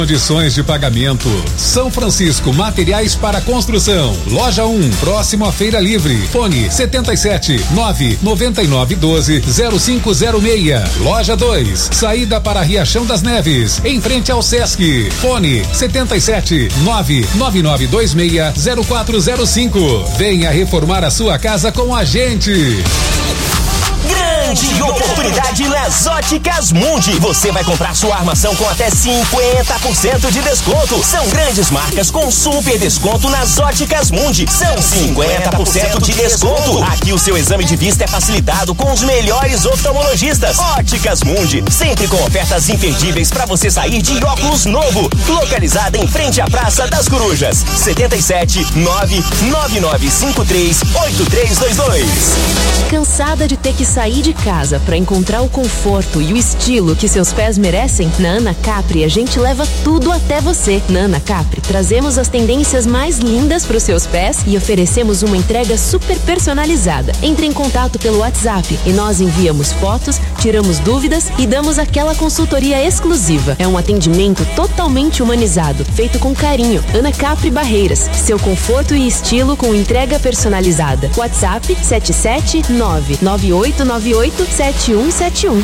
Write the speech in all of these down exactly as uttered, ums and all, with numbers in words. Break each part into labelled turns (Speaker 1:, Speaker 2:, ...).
Speaker 1: Condições de pagamento. São Francisco Materiais para Construção. Loja um, próximo à Feira Livre. Fone setenta e sete, nove noventa e nove doze, zero cinco zero seis. Loja dois, saída para Riachão das Neves, em frente ao Sesc. Fone setenta e sete, nove nove nove dois seis, zero quatro zero cinco. Venha reformar a sua casa com a gente.
Speaker 2: Grande oportunidade nas Óticas Mundi. Você vai comprar sua armação com até cinquenta por cento de desconto. São grandes marcas com super desconto nas Óticas Mundi. São cinquenta por cento de desconto. Aqui o seu exame de vista é facilitado com os melhores oftalmologistas. Óticas Mundi, sempre com ofertas imperdíveis para você sair de óculos novo. Localizada em frente à Praça das Corujas. setenta e sete, nove nove nove cinco três, oito três dois dois.
Speaker 3: Cansada de ter que sair de casa para encontrar o conforto e o estilo que seus pés merecem? Na Ana Capri a gente leva tudo até você. Na Ana Capri trazemos as tendências mais lindas para os seus pés e oferecemos uma entrega super personalizada. Entre em contato pelo WhatsApp e nós enviamos fotos, tiramos dúvidas e damos aquela consultoria exclusiva. É um atendimento totalmente humanizado, feito com carinho. Ana Capri Barreiras, seu conforto e estilo com entrega personalizada. WhatsApp sete sete nove nove oito nove oito sete um sete um.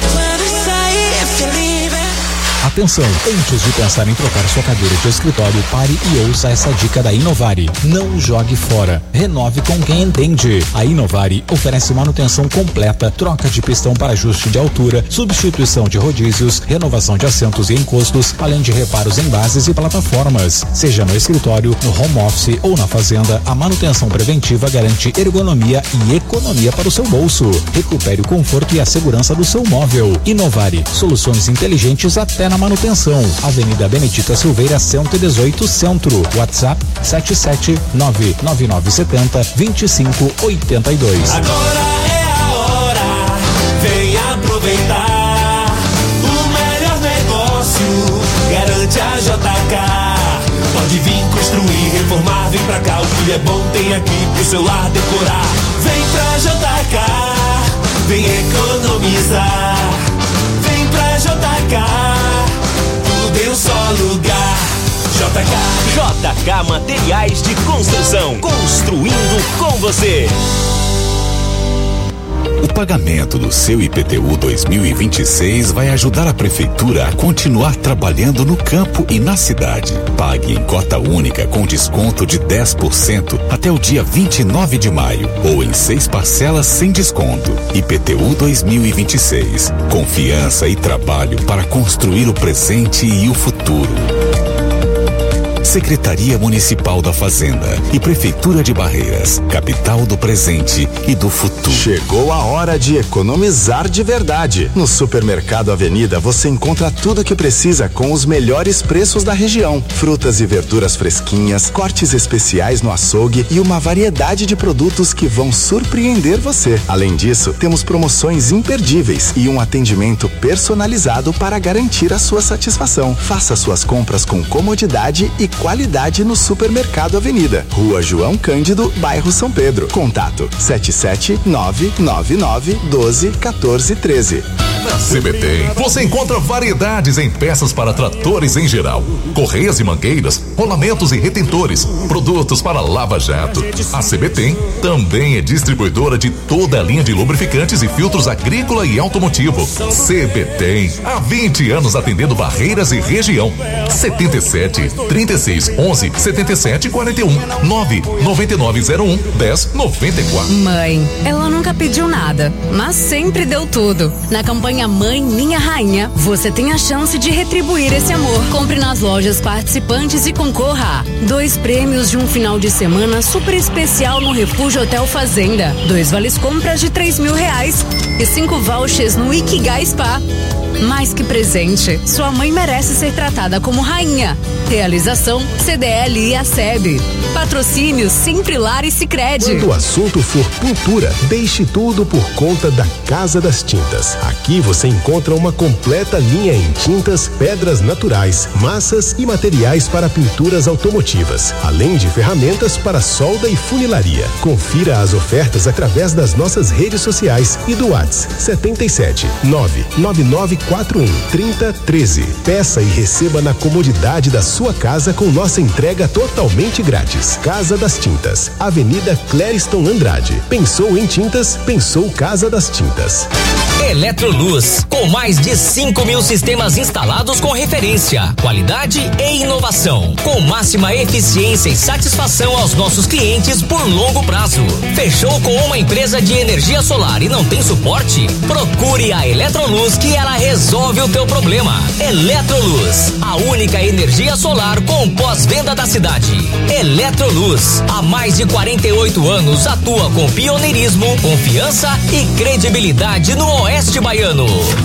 Speaker 4: Atenção, antes de pensar em trocar sua cadeira de escritório, pare e ouça essa dica da Inovari. Não jogue fora. Renove com quem entende. A Inovari oferece manutenção completa, troca de pistão para ajuste de altura, substituição de rodízios, renovação de assentos e encostos, além de reparos em bases e plataformas. Seja no escritório, no home office ou na fazenda, a manutenção preventiva garante ergonomia e economia para o seu bolso. Recupere o conforto e a segurança do seu móvel. Inovari, soluções inteligentes até na manutenção. Avenida Benedita Silveira, cento e dezoito, Centro. WhatsApp sete sete nove nove nove sete zero, dois cinco oito dois.
Speaker 5: Agora é a hora, vem aproveitar. O melhor negócio garante a J K. Pode vir construir, reformar, vem pra cá. O que é bom tem aqui pro seu lar decorar. Vem pra J K, vem economizar. Vem pra J K, tudo em um só lugar. J K.
Speaker 2: J K Materiais de Construção. Construindo com você.
Speaker 6: O pagamento do seu I P T U dois mil e vinte e seis vai ajudar a Prefeitura a continuar trabalhando no campo e na cidade. Pague em cota única com desconto de dez por cento até o dia vinte e nove de maio ou em seis parcelas sem desconto. I P T U dois mil e vinte e seis. Confiança e trabalho para construir o presente e o futuro. Secretaria Municipal da Fazenda e Prefeitura de Barreiras, capital do presente e do futuro.
Speaker 7: Chegou a hora de economizar de verdade. No Supermercado Avenida você encontra tudo o que precisa com os melhores preços da região. Frutas e verduras fresquinhas, cortes especiais no açougue e uma variedade de produtos que vão surpreender você. Além disso, temos promoções imperdíveis e um atendimento personalizado para garantir a sua satisfação. Faça suas compras com comodidade e qualidade no Supermercado Avenida, Rua João Cândido, bairro São Pedro. Contato sete sete nove nove nove um dois um quatro um três.
Speaker 8: Na C B T você encontra variedades em peças para tratores em geral, correias e mangueiras, rolamentos e retentores, produtos para lava-jato. A C B T também é distribuidora de toda a linha de lubrificantes e filtros agrícola e automotivo. C B T, há vinte anos atendendo Barreiras e região. setenta e sete, trinta e seis, onze, setenta e sete, quarenta e um, nove nove nove zero um, dez noventa e quatro.
Speaker 9: Mãe, ela nunca pediu nada, mas sempre deu tudo. Na campanha Mãe Minha Rainha, você tem a chance de retribuir esse amor. Compre nas lojas participantes e concorra a dois prêmios de um final de semana super especial no Refúgio Hotel Fazenda, dois vales compras de três mil reais e cinco vouchers no Ikigai Spa. Mais que presente, sua mãe merece ser tratada como rainha. Realização Aprovação C D L e A S E B. Patrocínio Simprilar e Sicredi.
Speaker 10: Quando o assunto for pintura, deixe tudo por conta da Casa das Tintas. Aqui você encontra uma completa linha em tintas, pedras naturais, massas e materiais para pinturas automotivas, além de ferramentas para solda e funilaria. Confira as ofertas através das nossas redes sociais e do WhatsApp setenta e sete, nove nove nove quatro um, trinta, treze. Peça e receba na comodidade da sua casa com nossa entrega totalmente grátis. Casa das Tintas, Avenida Clériston Andrade. Pensou em tintas? Pensou Casa das Tintas.
Speaker 11: Eletroluz, com mais de cinco mil sistemas instalados com referência, qualidade e inovação, com máxima eficiência e satisfação aos nossos clientes por longo prazo. Fechou com uma empresa de energia solar e não tem suporte? Procure a Eletroluz que ela resolve o teu problema. Eletroluz, a única energia solar com pós-venda da cidade. Eletroluz, há mais de quarenta e oito anos atua com pioneirismo, confiança e credibilidade no Oeste Baiano.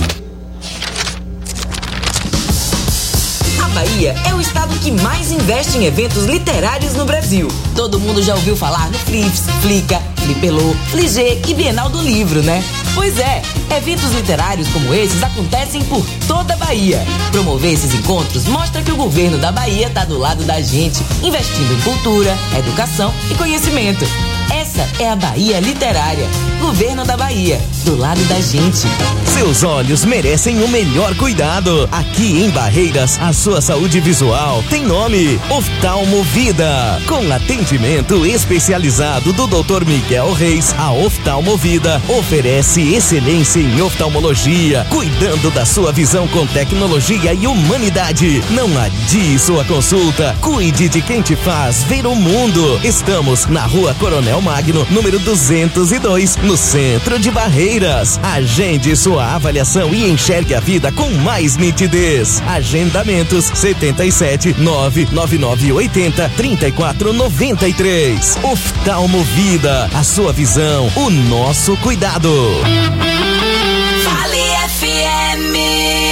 Speaker 12: A Bahia é o estado que mais investe em eventos literários no Brasil. Todo mundo já ouviu falar no Flips, Flica, Flipelô, Fligê e Bienal do Livro, né? Pois é, eventos literários como esses acontecem por toda a Bahia. Promover esses encontros mostra que o governo da Bahia está do lado da gente, investindo em cultura, educação e conhecimento. Essa é a Bahia Literária. Governo da Bahia, do lado da gente.
Speaker 2: Seus olhos merecem o melhor cuidado. Aqui em Barreiras, a sua saúde visual tem nome: Oftalmovida. Com atendimento especializado do doutor Miguel Reis, a Oftalmovida oferece excelência em oftalmologia, cuidando da sua visão com tecnologia e humanidade. Não adie sua consulta. Cuide de quem te faz ver o mundo. Estamos na Rua Coronel Magno, número duzentos e dois, no centro de Barreiras. Agende sua avaliação e enxergue a vida com mais nitidez. Agendamentos setenta e sete, nove nove nove oito zero, trinta e quatro noventa e três. Oftalmovida, a sua visão, o nosso cuidado.
Speaker 5: Vale F M.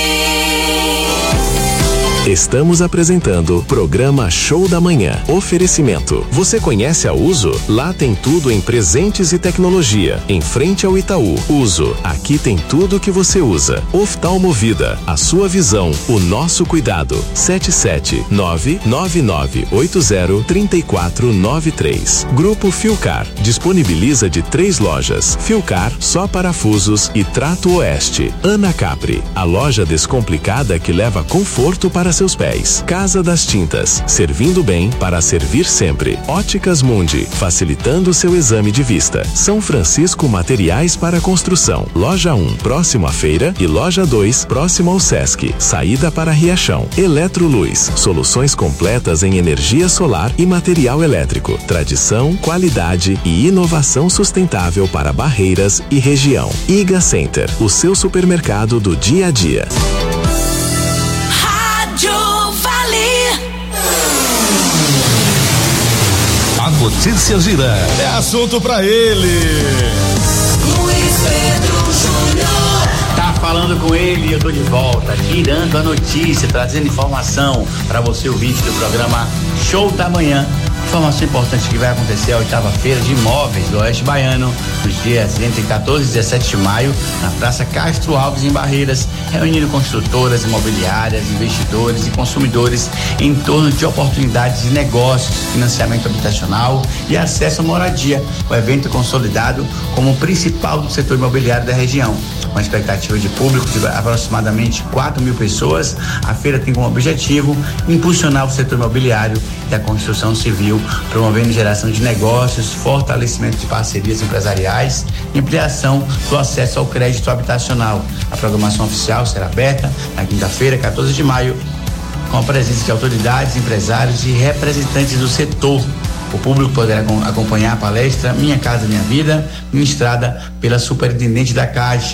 Speaker 10: Estamos apresentando programa Show da Manhã. Oferecimento. Você conhece a Uso? Lá tem tudo em presentes e tecnologia. Em frente ao Itaú. Uso. Aqui tem tudo que você usa. Oftalmovida. A sua visão. O nosso cuidado. sete sete nove nove nove oito zero, três quatro nove três. Grupo Filcar. Disponibiliza de três lojas. Filcar, só parafusos e Trato Oeste. Ana Capri. A loja descomplicada que leva conforto para seus pés. Casa das Tintas, servindo bem para servir sempre. Óticas Mundi, facilitando seu exame de vista. São Francisco Materiais para Construção. Loja um, próximo à feira, e Loja dois, próximo ao Sesc. Saída para Riachão. Eletroluz, soluções completas em energia solar e material elétrico. Tradição, qualidade e inovação sustentável para Barreiras e região. Iga Center, o seu supermercado do dia a dia.
Speaker 1: A notícia gira.
Speaker 13: É assunto pra ele.
Speaker 5: Luiz Pedro Júnior.
Speaker 14: Tá falando com ele, eu tô de volta, girando a notícia, trazendo informação para você ouvinte do programa Show da Manhã. Informação importante que vai acontecer a oitava feira de imóveis do Oeste Baiano, nos dias entre quatorze e dezessete de maio, na Praça Castro Alves, em Barreiras, reunindo construtoras, imobiliárias, investidores e consumidores em torno de oportunidades de negócios, financiamento habitacional e acesso à moradia. O evento é consolidado como o principal do setor imobiliário da região. Com a expectativa de público de aproximadamente quatro mil pessoas, a feira tem como objetivo impulsionar o setor imobiliário e a construção civil, promovendo geração de negócios, fortalecimento de parcerias empresariais e ampliação do acesso ao crédito habitacional. A programação oficial será aberta na quinta-feira, quatorze de maio, com a presença de autoridades, empresários e representantes do setor. O público poderá acompanhar a palestra Minha Casa Minha Vida, ministrada pela Superintendente da Caixa.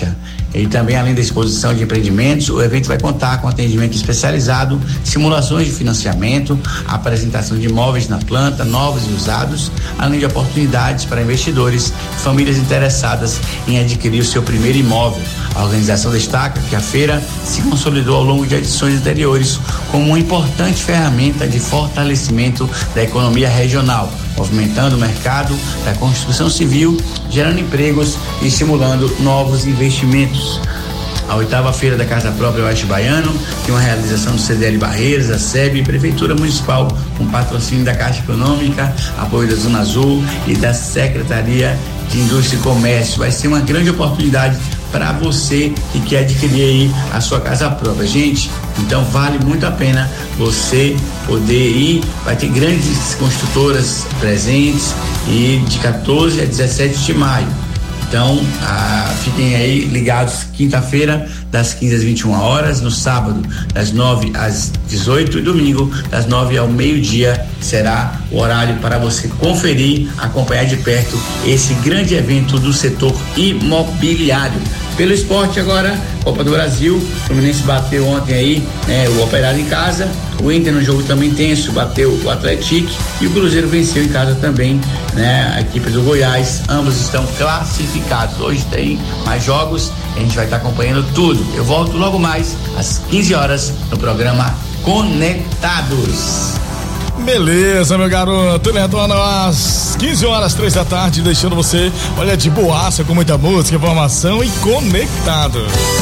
Speaker 14: E também, além da exposição de empreendimentos, o evento vai contar com atendimento especializado, simulações de financiamento, apresentação de imóveis na planta, novos e usados, além de oportunidades para investidores e famílias interessadas em adquirir o seu primeiro imóvel. A organização destaca que a feira se consolidou ao longo de edições anteriores como uma importante ferramenta de fortalecimento da economia regional, movimentando o mercado da construção civil, gerando empregos e estimulando novos investimentos. A oitava feira da Casa Própria Oeste Baiano tem uma realização do C D L Barreiras, a S E B, Prefeitura Municipal, com patrocínio da Caixa Econômica, apoio da Zona Azul e da Secretaria de Indústria e Comércio. Vai ser uma grande oportunidade para você que quer adquirir aí a sua casa própria, gente. Então vale muito a pena você poder ir. Vai ter grandes construtoras presentes e de quatorze a dezessete de maio. Então, ah, fiquem aí ligados, quinta-feira, das quinze às vinte e uma horas, no sábado, das nove às dezoito e domingo, das nove ao meio-dia, será o horário para você conferir, acompanhar de perto esse grande evento do setor imobiliário. Pelo esporte agora, Copa do Brasil, o Fluminense bateu ontem aí, né, o Operário em casa, o Inter no jogo também tenso, bateu o Atlético e o Cruzeiro venceu em casa também, né, a equipe do Goiás, ambos estão classificados. Hoje tem mais jogos, a gente vai estar acompanhando tudo. Eu volto logo mais às quinze horas no programa Conectados.
Speaker 13: Beleza, meu garoto, retorna às quinze horas, três da tarde, deixando você, olha, de boaça, com muita música, informação e conectado.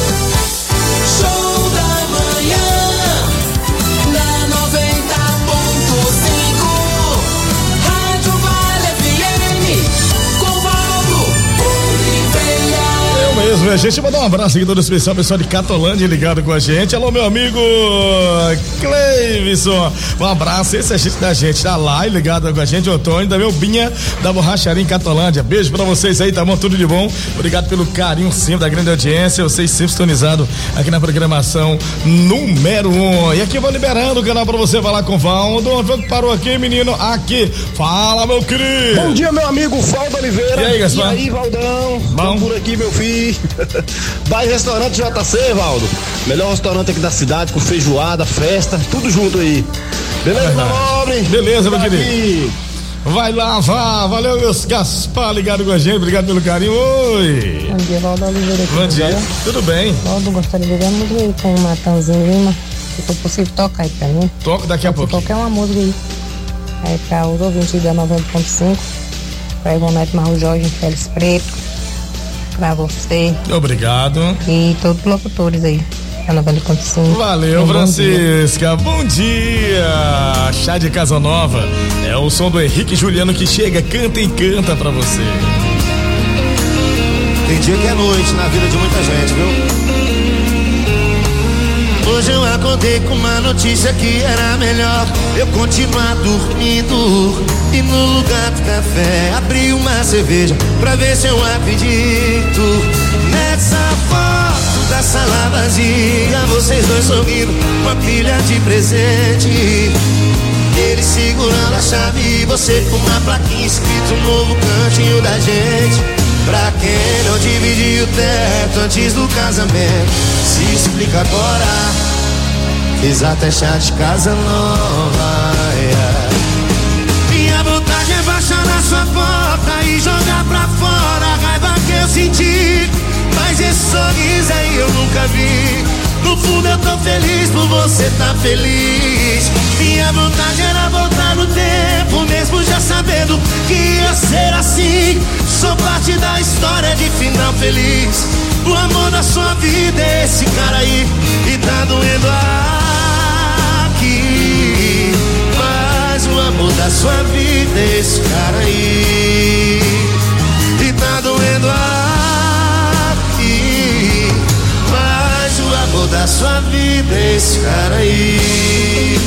Speaker 5: Show da manhã, na noventa ponto cinco, Rádio Vale F M, com Valdo Oliveira.
Speaker 13: Eu mesmo, a gente mandar um abraço aqui todo especial, pessoal de Catolândia ligado com a gente. Alô, meu amigo Cleivson, um abraço, esse é a gente da gente, tá lá e ligado com a gente, o Antônio, da meu Binha, da Borracharia em Catolândia. Beijo pra vocês aí, tá bom? Tudo de bom. Obrigado pelo carinho sempre da grande audiência, vocês sempre sintonizados aqui na programação número um. E aqui eu vou liberando o canal pra você falar com o Valdo. Onde parou aqui, menino? Aqui. Fala, meu querido.
Speaker 15: Bom dia, meu amigo Valdo Oliveira.
Speaker 13: E aí, Gaspar?
Speaker 15: E aí, Valdão?
Speaker 13: Bom.
Speaker 15: Tô por aqui, meu filho. Vai Restaurante J C, Valdo. Melhor restaurante aqui da cidade, com feijoada, festa, tudo junto aí. Beleza, meu nobre?
Speaker 13: Beleza, meu
Speaker 15: Tá
Speaker 13: querido.
Speaker 15: aqui.
Speaker 13: Vai lá, vá. Valeu, meus Gaspar, ligado com a gente. Obrigado pelo carinho. Oi.
Speaker 16: Bom dia, Valdo Oliveira. Aqui,
Speaker 13: Bom dia.
Speaker 16: Tudo
Speaker 13: Tudo bem?
Speaker 16: Valdo, gostaria de ver a música aí com o Matanzinho Lima. Se for possível, toca aí pra mim.
Speaker 13: Toca daqui a pouco.
Speaker 16: Qualquer uma música aí. Aí pra os ouvintes da noventa ponto cinco, pra Ivonete Marro Jorge, Félix Preto, pra você.
Speaker 13: Obrigado.
Speaker 16: E todos os locutores aí. Da noventa ponto cinco.
Speaker 13: Valeu,
Speaker 16: Bom
Speaker 13: Francisca. Bom dia. Chá de Casa Nova. É o som do Henrique Juliano que chega, canta e canta pra você.
Speaker 17: Tem dia que é noite na vida de muita gente, viu? Hoje eu acordei com uma notícia que era melhor eu continuar dormindo. E no lugar do café abri uma cerveja pra ver se eu acredito. Nessa foto da sala vazia, vocês dois sorrindo com a pilha de presente. Ele segurando a chave e você com uma plaquinha escrito um novo cantinho da gente. Pra quem não dividiu o teto antes do casamento, se explica agora. Fiz até chá de casa nova, yeah. Minha vontade é baixar na sua porta e jogar pra fora a raiva que eu senti. Mas esse sorriso aí eu nunca vi. No fundo eu tô feliz por você tá feliz. Minha vontade era voltar no tempo, mesmo já sabendo que ia ser assim. Sou parte da história de final feliz. O amor da sua vida é esse cara aí e tá doendo aqui. Mas o amor da sua vida é esse cara aí e tá doendo aqui. Mas o amor da sua vida é esse cara aí.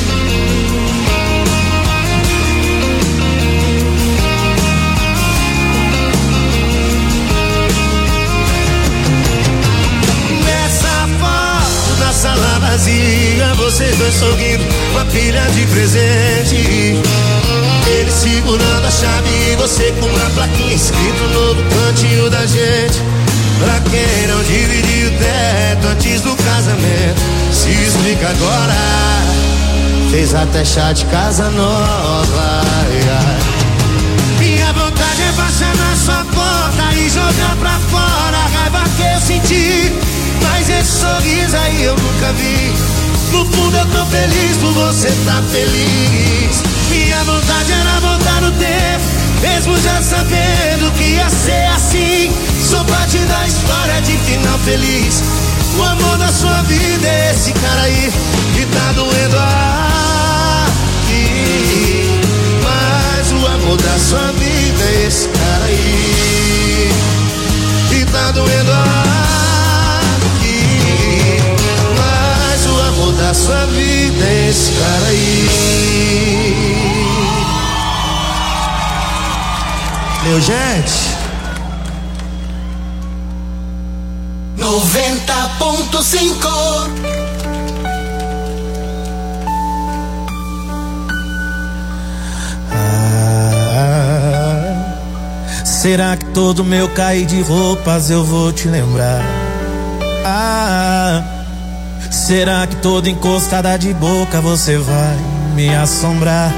Speaker 17: Sala vazia, vocês dois sorrindo com a pilha de presente. Ele segurando a chave e você com uma plaquinha escrito no novo cantinho da gente. Pra quem não dividiu o teto antes do casamento, se explica agora. Fez até chá de casa nova. Ai, ai. Minha vontade é passar na sua porta e jogar pra fora a raiva que eu senti. Mas esse sorriso aí eu nunca vi. No fundo eu tô feliz por você tá feliz. Minha vontade era voltar no tempo, mesmo já sabendo que ia ser assim. Sou parte da história de final feliz. O amor da sua vida é esse cara aí que tá doendo aqui. Mas o amor da sua vida é esse cara aí que tá doendo aqui. Mas o amor da sua vida é esse cara aí. Meu gente,
Speaker 5: noventa ponto cinco.
Speaker 17: Ah, será que todo meu cair de roupas eu vou te lembrar? Ah, será que toda encostada de boca você vai me assombrar?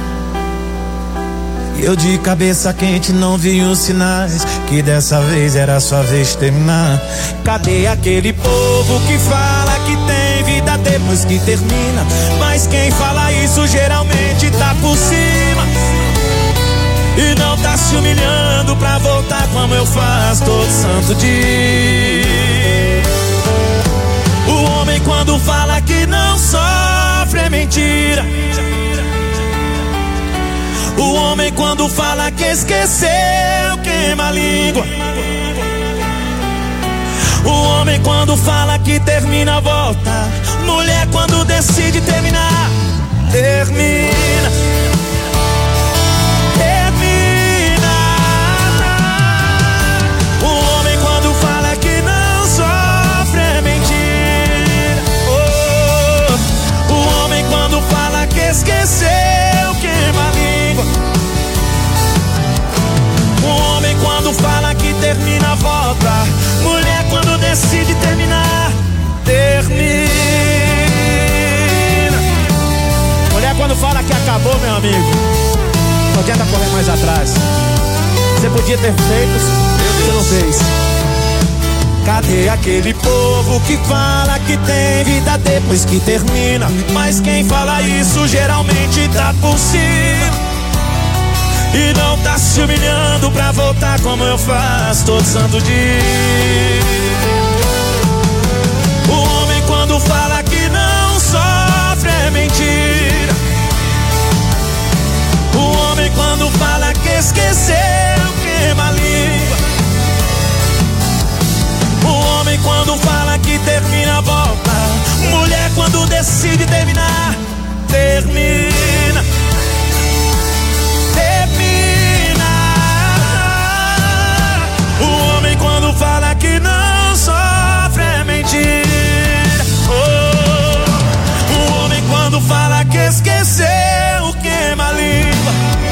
Speaker 17: Eu de cabeça quente não vi os sinais que dessa vez era sua vez de terminar. Cadê aquele povo que fala que tem vida depois que termina? Mas quem fala isso geralmente tá por cima e não tá se humilhando pra voltar como eu faço todo santo dia. O homem quando fala que não sofre é mentira. O homem quando fala que esqueceu queima a língua. O homem quando fala que termina volta. Mulher quando decide terminar, termina. Termina. O homem quando fala que não sofre é mentira. Oh, o homem quando fala que esqueceu queima a língua. O homem quando fala que termina volta. Mulher quando decide terminar, termina. Mulher quando fala que acabou, meu amigo, não adianta correr mais atrás. Você podia ter feito, você não fez. Cadê aquele povo que fala que tem vida depois que termina? Mas quem fala isso geralmente tá por cima e não tá se humilhando pra voltar como eu faço todo santo dia. O homem quando fala que não sofre é mentira. O homem quando fala que esqueceu queima a língua. O homem quando fala que termina volta. Mulher quando decide terminar, termina. Termina. O homem quando fala que não sofre é mentira. Oh, o homem quando fala que esqueceu queima a língua.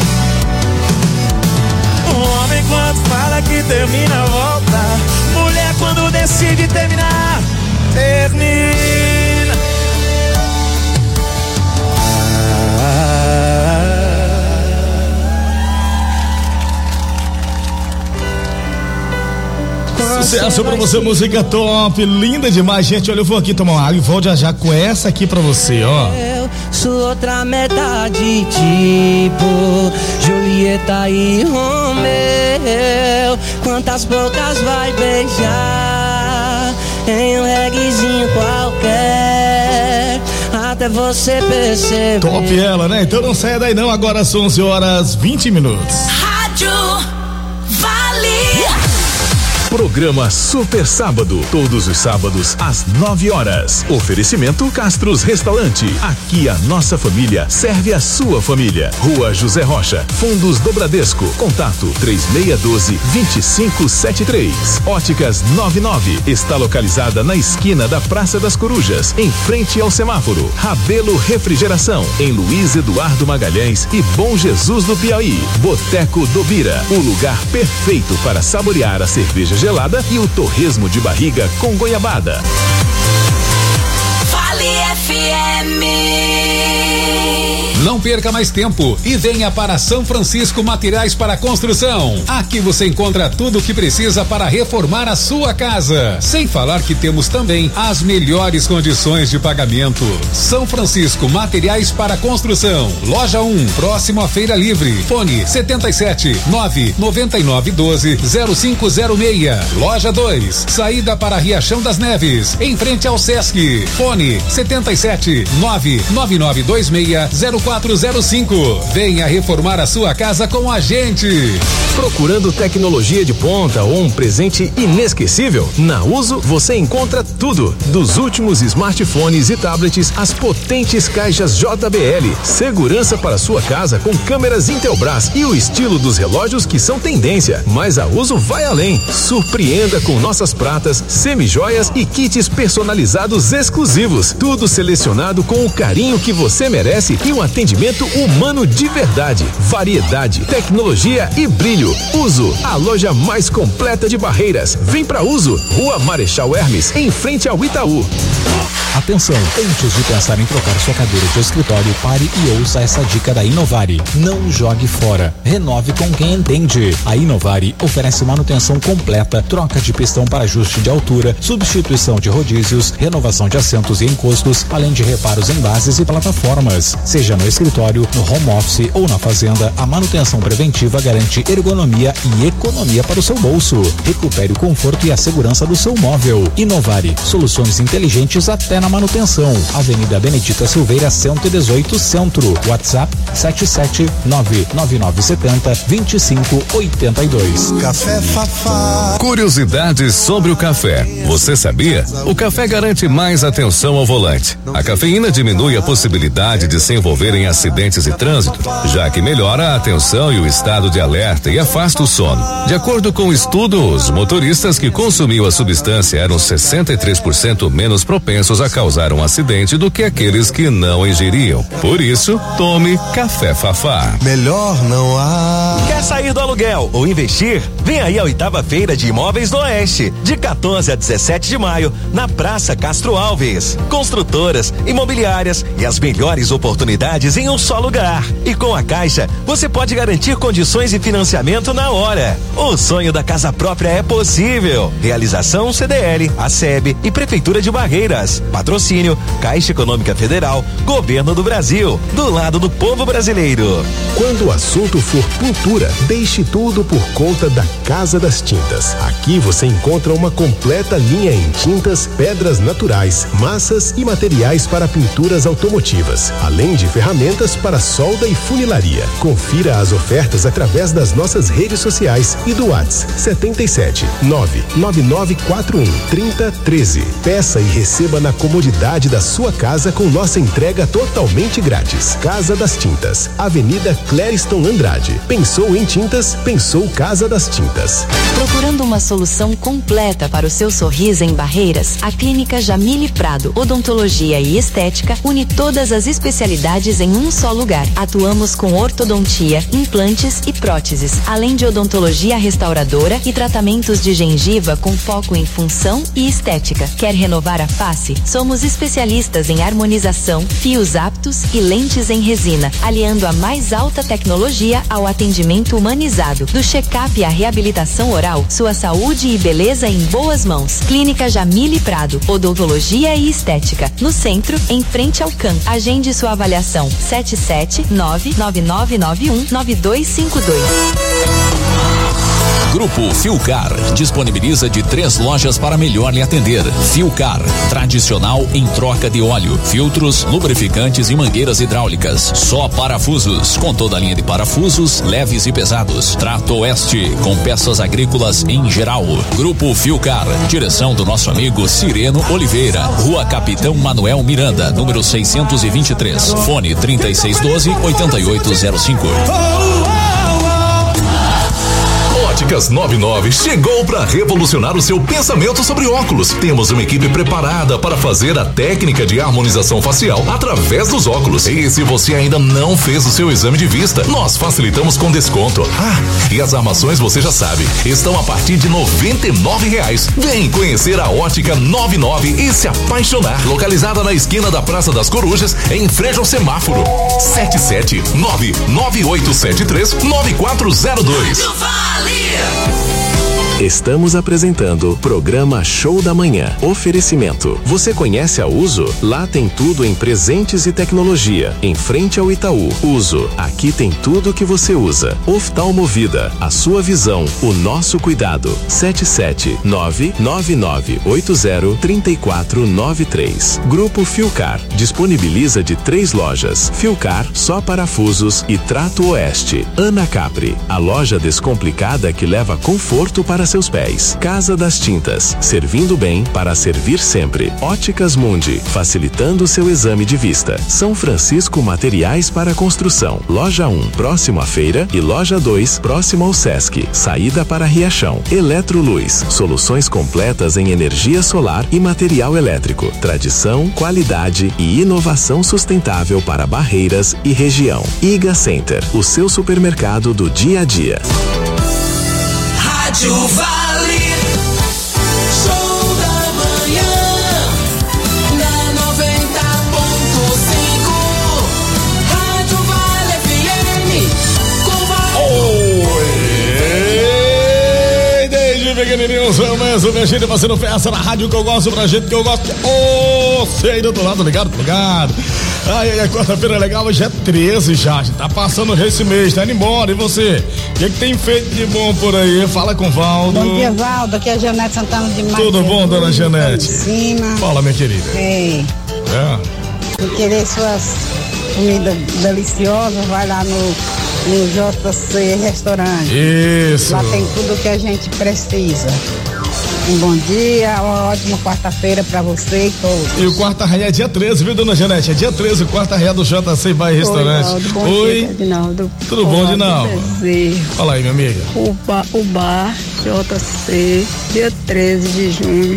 Speaker 17: O homem quando fala que termina volta. Mulher quando decide terminar, termina.
Speaker 13: Sucesso pra você, música top, linda demais, gente. Olha, eu vou aqui tomar uma água e vou já já com essa aqui pra você, ó.
Speaker 18: Eu sou outra metade, tipo Julieta e Romeu. Quantas bocas vai beijar em um reguezinho qualquer, até você perceber.
Speaker 13: Top ela, né? Então não saia daí não, agora são onze horas vinte minutos.
Speaker 5: Rádio Vale.
Speaker 10: Programa Super Sábado, todos os sábados às nove horas. Oferecimento Castros Restaurante. Aqui a nossa família serve a sua família. Rua José Rocha, Fundos do Bradesco. Contato três seis um dois, dois cinco sete três. Óticas nove nove está localizada na esquina da Praça das Corujas, em frente ao semáforo. Rabelo Refrigeração, em Luiz Eduardo Magalhães e Bom Jesus do Piauí. Boteco do Bira, o lugar perfeito para saborear a cerveja gelada e o torresmo de barriga com goiabada.
Speaker 5: Vale F M.
Speaker 1: Não perca mais tempo e venha para São Francisco Materiais para Construção. Aqui você encontra tudo o que precisa para reformar a sua casa. Sem falar que temos também as melhores condições de pagamento. São Francisco Materiais para Construção. Loja um, próximo à Feira Livre. Fone setenta e sete, nove noventa e nove doze, zero cinco zero seis. Loja dois, saída para Riachão das Neves, em frente ao Sesc. Fone setenta e sete, nove nove nove dois seis, zero quatro zero cinco. Venha reformar a sua casa com a gente.
Speaker 10: Procurando tecnologia de ponta ou um presente inesquecível? Na Uso você encontra tudo. Dos últimos smartphones e tablets às potentes caixas J B L. Segurança para sua casa com câmeras Intelbras e o estilo dos relógios que são tendência. Mas a Uso vai além. Surpreenda com nossas pratas, semijoias e kits personalizados exclusivos. Tudo selecionado com o carinho que você merece e um atendimento humano de verdade. Variedade, tecnologia e brilho. Uso, a loja mais completa de Barreiras. Vem pra Uso, Rua Marechal Hermes, em frente ao Itaú.
Speaker 4: Atenção, antes de pensar em trocar sua cadeira de escritório, pare e ouça essa dica da Inovari. Não jogue fora, renove com quem entende. A Inovari oferece manutenção completa, troca de pistão para ajuste de altura, substituição de rodízios, renovação de assentos e encostos, além de reparos em bases e plataformas. Seja no escritório, no home office ou na fazenda, a manutenção preventiva garante ergonomia e economia para o seu bolso. Recupere o conforto e a segurança do seu móvel. Inovari, soluções inteligentes até na manutenção. Avenida Benedita Silveira, cento e dezoito, Centro. WhatsApp sete sete nove nove nove sete zero, dois cinco oito dois.
Speaker 19: Café Fafá.
Speaker 20: Curiosidades sobre o café. Você sabia? O café garante mais atenção ao volante. A cafeína diminui a possibilidade de se envolver em acidentes e trânsito, já que melhora a atenção e o estado de alerta e afasta o sono. De acordo com o estudo, os motoristas que consumiam a substância eram sessenta e três por cento menos propensos a causar um acidente do que aqueles que não ingeriam. Por isso, tome Café Fafá.
Speaker 19: Melhor não há.
Speaker 2: Quer sair do aluguel ou investir? Vem aí a oitava Feira de Imóveis do Oeste, de quatorze a dezessete de maio, na Praça Castro Alves. Construtoras, imobiliárias e as melhores oportunidades em um só lugar. E com a Caixa, você pode garantir condições de financiamento na hora. O sonho da casa própria é possível. Realização C D L, A S E B e Prefeitura de Barreiras. Patrocínio Caixa Econômica Federal, Governo do Brasil, do lado do povo brasileiro.
Speaker 10: Quando o assunto for pintura, deixe tudo por conta da Casa das Tintas. Aqui você encontra uma completa linha em tintas, pedras naturais, massas e materiais para pinturas automotivas, além de ferramentas para solda e funilaria. Confira as ofertas através das nossas redes sociais e do WhatsApp setenta e sete nove nove nove quatro um três zero um três. Peça e receba na comodidade da sua casa com nossa entrega totalmente grátis. Casa das Tintas, Avenida Clériston Andrade. Pensou em tintas? Pensou Casa das Tintas.
Speaker 3: Procurando uma solução completa para o seu sorriso em Barreiras, a Clínica Jamile Prado Odontologia e Estética une todas as especialidades em um só lugar. Atuamos com ortodontia, implantes e próteses, além de odontologia restauradora e tratamentos de gengiva com foco em função e estética. Quer renovar a face? Somos especialistas em harmonização, fios aptos e lentes em resina, aliando a mais alta tecnologia ao atendimento humanizado. Do check-up à reabilitação oral, sua saúde e beleza em boas mãos. Clínica Jamile Prado, Odontologia e Estética. No centro, em frente ao C A M. Agende sua avaliação. sete sete nove nove nove nove um nove dois cinco dois.
Speaker 21: Grupo Filcar disponibiliza de três lojas para melhor lhe atender. Filcar, tradicional em troca de óleo, filtros, lubrificantes e mangueiras hidráulicas. Só parafusos, com toda a linha de parafusos, leves e pesados. Trato Oeste, com peças agrícolas em geral. Grupo Filcar, direção do nosso amigo Cireno Oliveira. Rua Capitão Manuel Miranda, número seiscentos e vinte e três. Fone trinta e seis doze, oitenta e oito zero cinco.
Speaker 8: Óticas noventa e nove chegou para revolucionar o seu pensamento sobre óculos. Temos uma equipe preparada para fazer a técnica de harmonização facial através dos óculos. E se você ainda não fez o seu exame de vista, nós facilitamos com desconto. Ah, e as armações você já sabe, estão a partir de noventa e nove reais. Vem conhecer a Ótica noventa e nove e se apaixonar. Localizada na esquina da Praça das Corujas, em frente ao semáforo. sete sete nove nove oito sete três nove quatro zero dois.
Speaker 10: Estamos apresentando programa Show da Manhã. Oferecimento. Você conhece a Uso? Lá tem tudo em presentes e tecnologia. Em frente ao Itaú. Uso. Aqui tem tudo que você usa. Oftalmovida. A sua visão. O nosso cuidado. sete sete nove nove nove oito zero três quatro nove três. Grupo Filcar. Disponibiliza de três lojas. Filcar, só parafusos e Trato Oeste. Ana Capri. A loja descomplicada que leva conforto para seus pés. Casa das Tintas, servindo bem para servir sempre. Óticas Mundi, facilitando seu exame de vista. São Francisco Materiais para Construção. Loja um, próximo à feira, e Loja dois, próximo ao Sesc. Saída para Riachão. Eletroluz, soluções completas em energia solar e material elétrico. Tradição, qualidade e inovação sustentável para Barreiras e região. Iga Center, o seu supermercado do dia a dia.
Speaker 5: Rádio Vale, show da manhã, na noventa ponto cinco, Rádio Vale F M, com Vale.
Speaker 13: Oi, desde pequenininho, sou eu mesmo, minha gente, fazendo festa na rádio que eu gosto, pra gente que eu gosto. Ô, você aí do outro lado, ligado, ligado. Ai, ai, ai, quarta-feira é legal, hoje é treze já, tá passando já esse mês, tá indo embora, e você? O que, que tem feito de bom por aí? Fala com o Valdo.
Speaker 6: Bom dia, Valdo, aqui é a Janete Santana de Maria.
Speaker 13: Tudo bom, dona Janete?
Speaker 6: Cima.
Speaker 13: Fala, minha querida.
Speaker 6: Ei.
Speaker 13: É.
Speaker 6: Se querer suas comidas deliciosas, vai lá no, no J C Restaurante.
Speaker 13: Isso.
Speaker 6: Lá tem tudo que a gente precisa. Um bom dia, uma ótima quarta-feira pra você e todos.
Speaker 13: E o quarta raia é dia treze, viu, dona Janete? É dia treze, o quarta raia do J C Bar Restaurante.
Speaker 6: Oi, Valdo, bom
Speaker 13: Oi.
Speaker 6: dia, Edinaldo.
Speaker 13: Tudo bom, Dinaldo? Fala aí, minha amiga.
Speaker 6: O bar, o bar J C, dia treze de junho.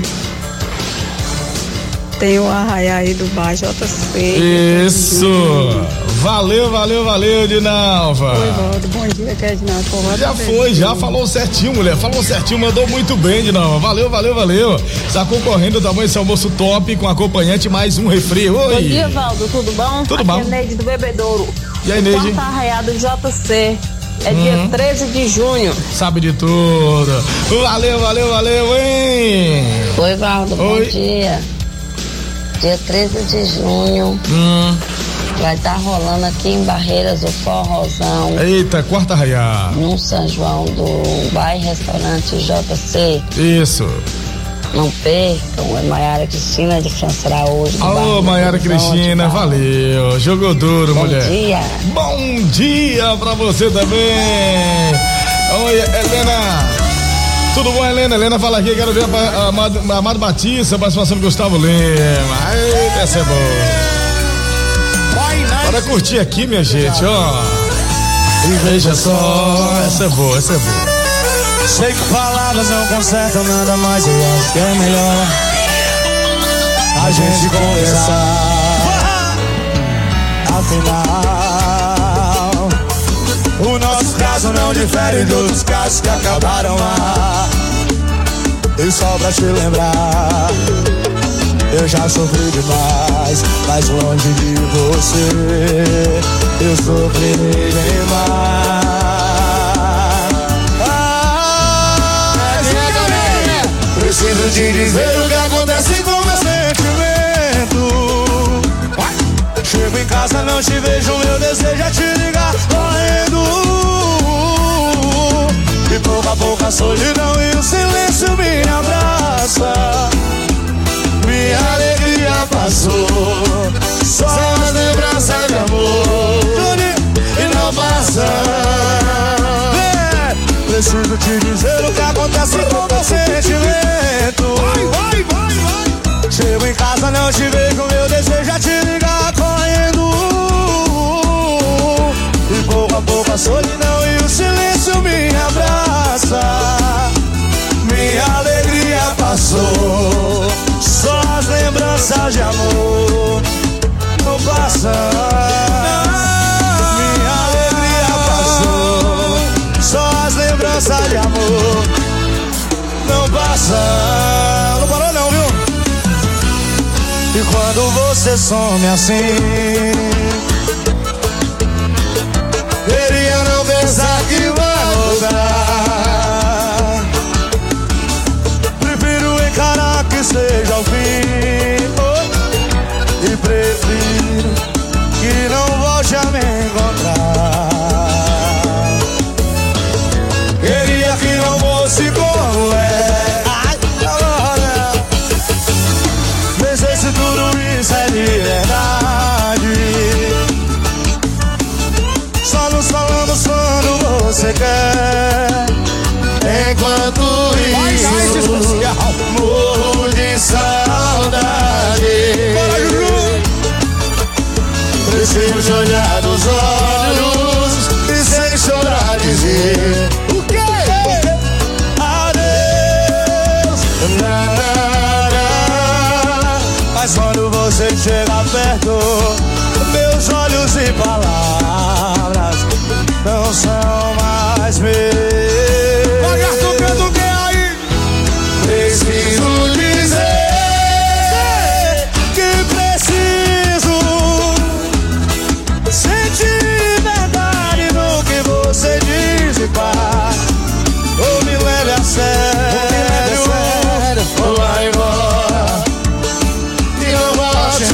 Speaker 6: Tem o arraiá aí do bar J C.
Speaker 13: Isso! Valeu, valeu, valeu, Dinalva.
Speaker 6: Oi, Valdo, bom dia, que é Dinalva.
Speaker 13: Já foi, já falou certinho, mulher. Falou certinho, mandou muito bem, Dinalva. Valeu, valeu, valeu. Está concorrendo também esse almoço top com acompanhante, mais um refri. Oi.
Speaker 22: Bom dia, Valdo, tudo bom?
Speaker 13: Tudo
Speaker 22: Aqui
Speaker 13: bom.
Speaker 6: é
Speaker 22: é Neide do Bebedouro.
Speaker 13: E aí, Neide?
Speaker 22: Quarta arraiá do J C. É
Speaker 13: Uhum.
Speaker 22: dia treze de junho.
Speaker 13: Sabe de tudo. Valeu, valeu, valeu, hein?
Speaker 22: Oi, Valdo, bom
Speaker 13: Oi.
Speaker 22: dia. Dia treze de junho.
Speaker 13: Hum.
Speaker 22: Vai estar rolando aqui em Barreiras o forrozão.
Speaker 13: Eita, quarta arraiá.
Speaker 22: No São João do Bar e Restaurante J C.
Speaker 13: Isso.
Speaker 22: Não percam, é Maiara Cristina de França Araújo.
Speaker 13: Alô, Maiara Cristina, valeu. Jogou duro,
Speaker 22: Bom
Speaker 13: mulher.
Speaker 22: dia.
Speaker 13: Bom dia pra você também. Oi, Helena. Tudo bom, Helena? Helena fala aqui, quero ver a Amado, Amado Batista, participação do Gustavo Lima. Eita, essa é boa. Bora curtir aqui, minha gente, ó. E veja só, essa é boa, essa é boa.
Speaker 23: Sei que palavras não consertam nada, mas eu acho que é melhor a gente conversar. Afinal, o nosso caso não difere de outros casos que acabaram lá. E só pra te lembrar, eu já sofri demais, mas longe de você, eu sofri demais. Preciso te dizer o que acontece com meu sentimento. Chego em casa, não te vejo, meu desejo é te ligar correndo. E pouco a pouco a solidão e o silêncio me abraça. Minha alegria passou, só as lembranças de amor e não passa. Preciso te dizer o que acontece com meu sentimento. Vai, vai, vai, vai. Chego em casa, não te vejo, meu desejo é te ligar correndo. E pouco a pouco a solidão e o silêncio me abraça. passa. Minha alegria passou. Só as lembranças de amor não passa. Não parou não, viu? E quando você some assim, queria não pensar que vai voltar. Prefiro encarar que seja o fim, oh, e prefiro que não volte a me encontrar. Queria que não fosse como é. Ai, agora nem sei se tudo isso é de verdade. Só nos falamos quando você quer. Enquanto isso, morro de saudade. Preciso te olhar nos olhos e sem chorar dizer o quê? Adeus. Na, na, na. Mas quando você chega perto, meus olhos e palavras não são mais meus. Lagarto, canta o que aí? Preciso dizer que preciso sentir verdade no que você diz e faz. Ou me leve a sério, ou vai embora e não volte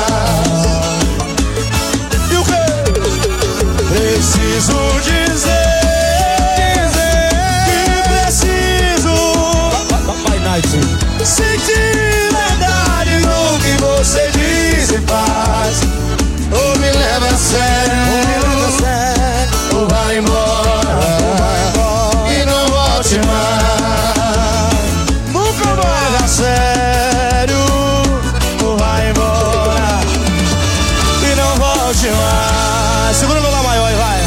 Speaker 23: mais. E o quê? Preciso dizer sentir verdade no que você diz e faz. Ou me leva a sério, ou vai embora e não volte mais. Nunca mais a sério, ou vai embora e não volte mais. Segura meu lá maior e vai.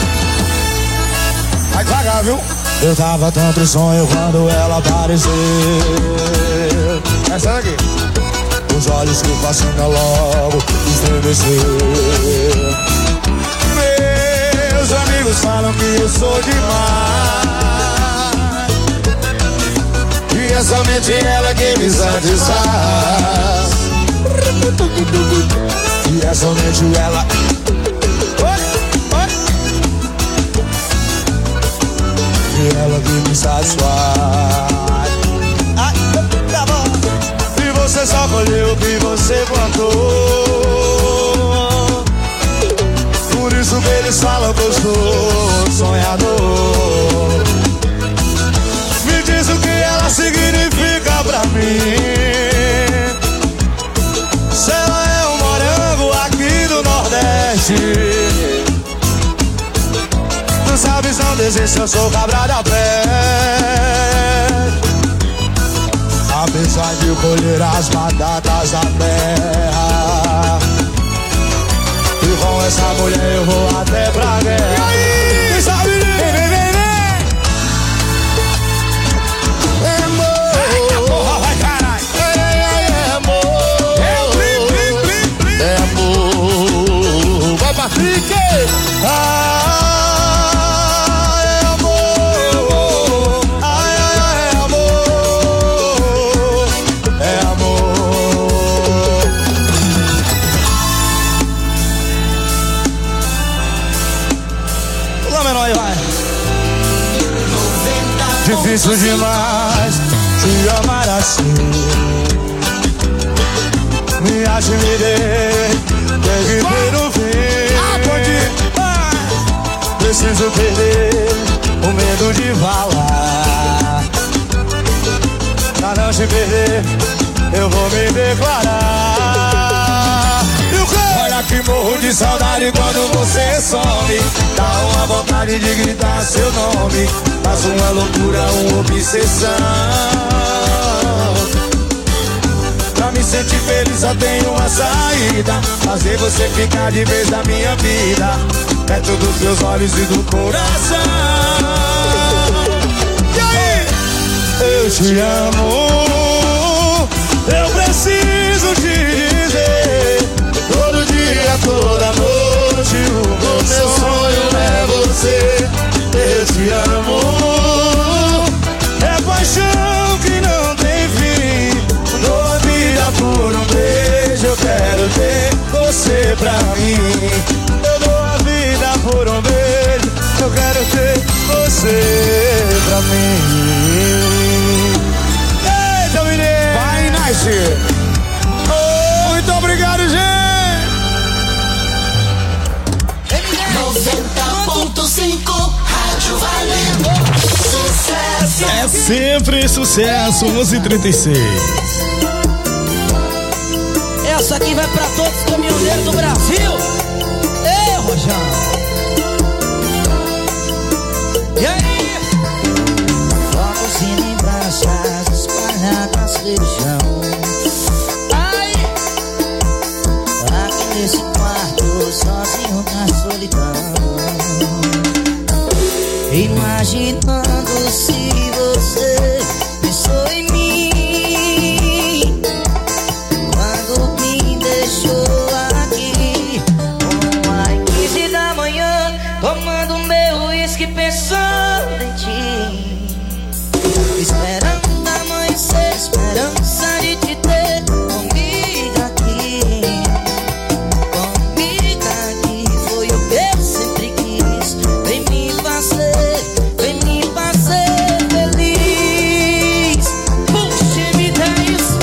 Speaker 23: Vai devagar, viu? Eu tava tanto sonho quando ela apareceu. Essa daqui. Os olhos que fascinam logo estremeceu. Meus amigos falam que eu sou demais, e é somente ela que me satisfaz. E é somente ela. E ela que me satisfaz. Ai, tá bom. E você só colheu o que você plantou. Por isso que eles falam que eu sou sonhador. Me diz o que ela significa pra mim. Se ela é um morango aqui do Nordeste. Sabes, não desiste, eu sou cabra da pé. Apesar de colher as batatas da terra, e com essa mulher eu vou até pra guerra. E aí, quem sabe? Vem, vem, vem, vem. É amor. Eita porra, vai caralho. É, é, é amor. É plim, plim, plim, plim. É amor. Vai, Patrick. Ah. Difícil demais te amar assim. Me ache, me dê, tem que ter um fim. Preciso perder o medo de falar. Pra não te perder, eu vou me declarar. E o quê? Olha que morro de saudade quando você some. Dá uma vontade de gritar seu nome. Faz uma loucura, uma obsessão. Pra me sentir feliz só tem uma saída: fazer você ficar de vez na minha vida, perto dos seus olhos e do coração. E aí? Eu te amo, eu preciso te dizer. Todo dia toda noite. O meu sonho é você. Eu te amo. É paixão que não tem fim. Dou a vida por um beijo. Eu quero ter você pra mim. Eu dou a vida por um beijo. Eu quero ter você pra mim. Eita, menino! Vai, Nice! Oh, muito obrigado, gente!
Speaker 5: noventa ponto cinco Rádio Valendo. Sucesso!
Speaker 13: É sempre sucesso, onze e trinta e seis.
Speaker 18: Essa aqui vai pra todos os caminhoneiros do Brasil. Ei, Rojão! E aí?
Speaker 7: Focos e lembranças espalhadas pelo chão.
Speaker 18: Ai!
Speaker 7: Aqui nesse quarto, sozinho na solidão. Imaginando se você pensou em mim quando me deixou aqui. Uma quinze da manhã, tomando meu uísque, pensando em ti, esperando amanhecer, esperança de te ter comigo aqui. Comigo aqui foi o que eu sempre quis. Vem me fazer, vem me fazer feliz. Puxa, me dá isso.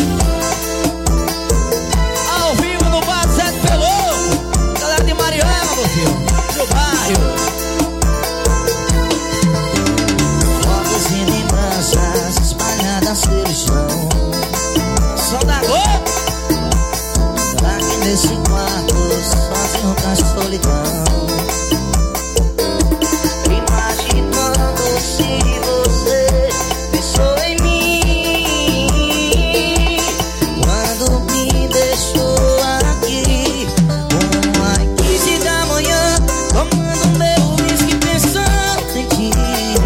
Speaker 18: Ao vivo no Bar Zé Pelô. Galera de Mariana, meu filho. Do bairro.
Speaker 7: Fotos e lembranças espalhadas pelo chão.
Speaker 18: Só da Globo.
Speaker 7: Aqui nesse quarto, sozinho na solidão. Imaginando se você pensou em mim quando me deixou aqui. Uma quinze da manhã, tomando meu uísque, pensando em ti,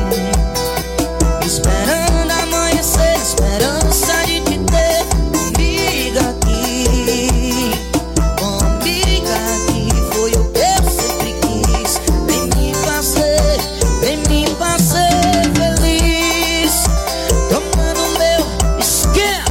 Speaker 7: esperando amanhecer, esperança de te ter comigo aqui. Comigo aqui foi o que eu sempre quis. Vem me fazer, vem me fazer feliz. Tomando meu esquema,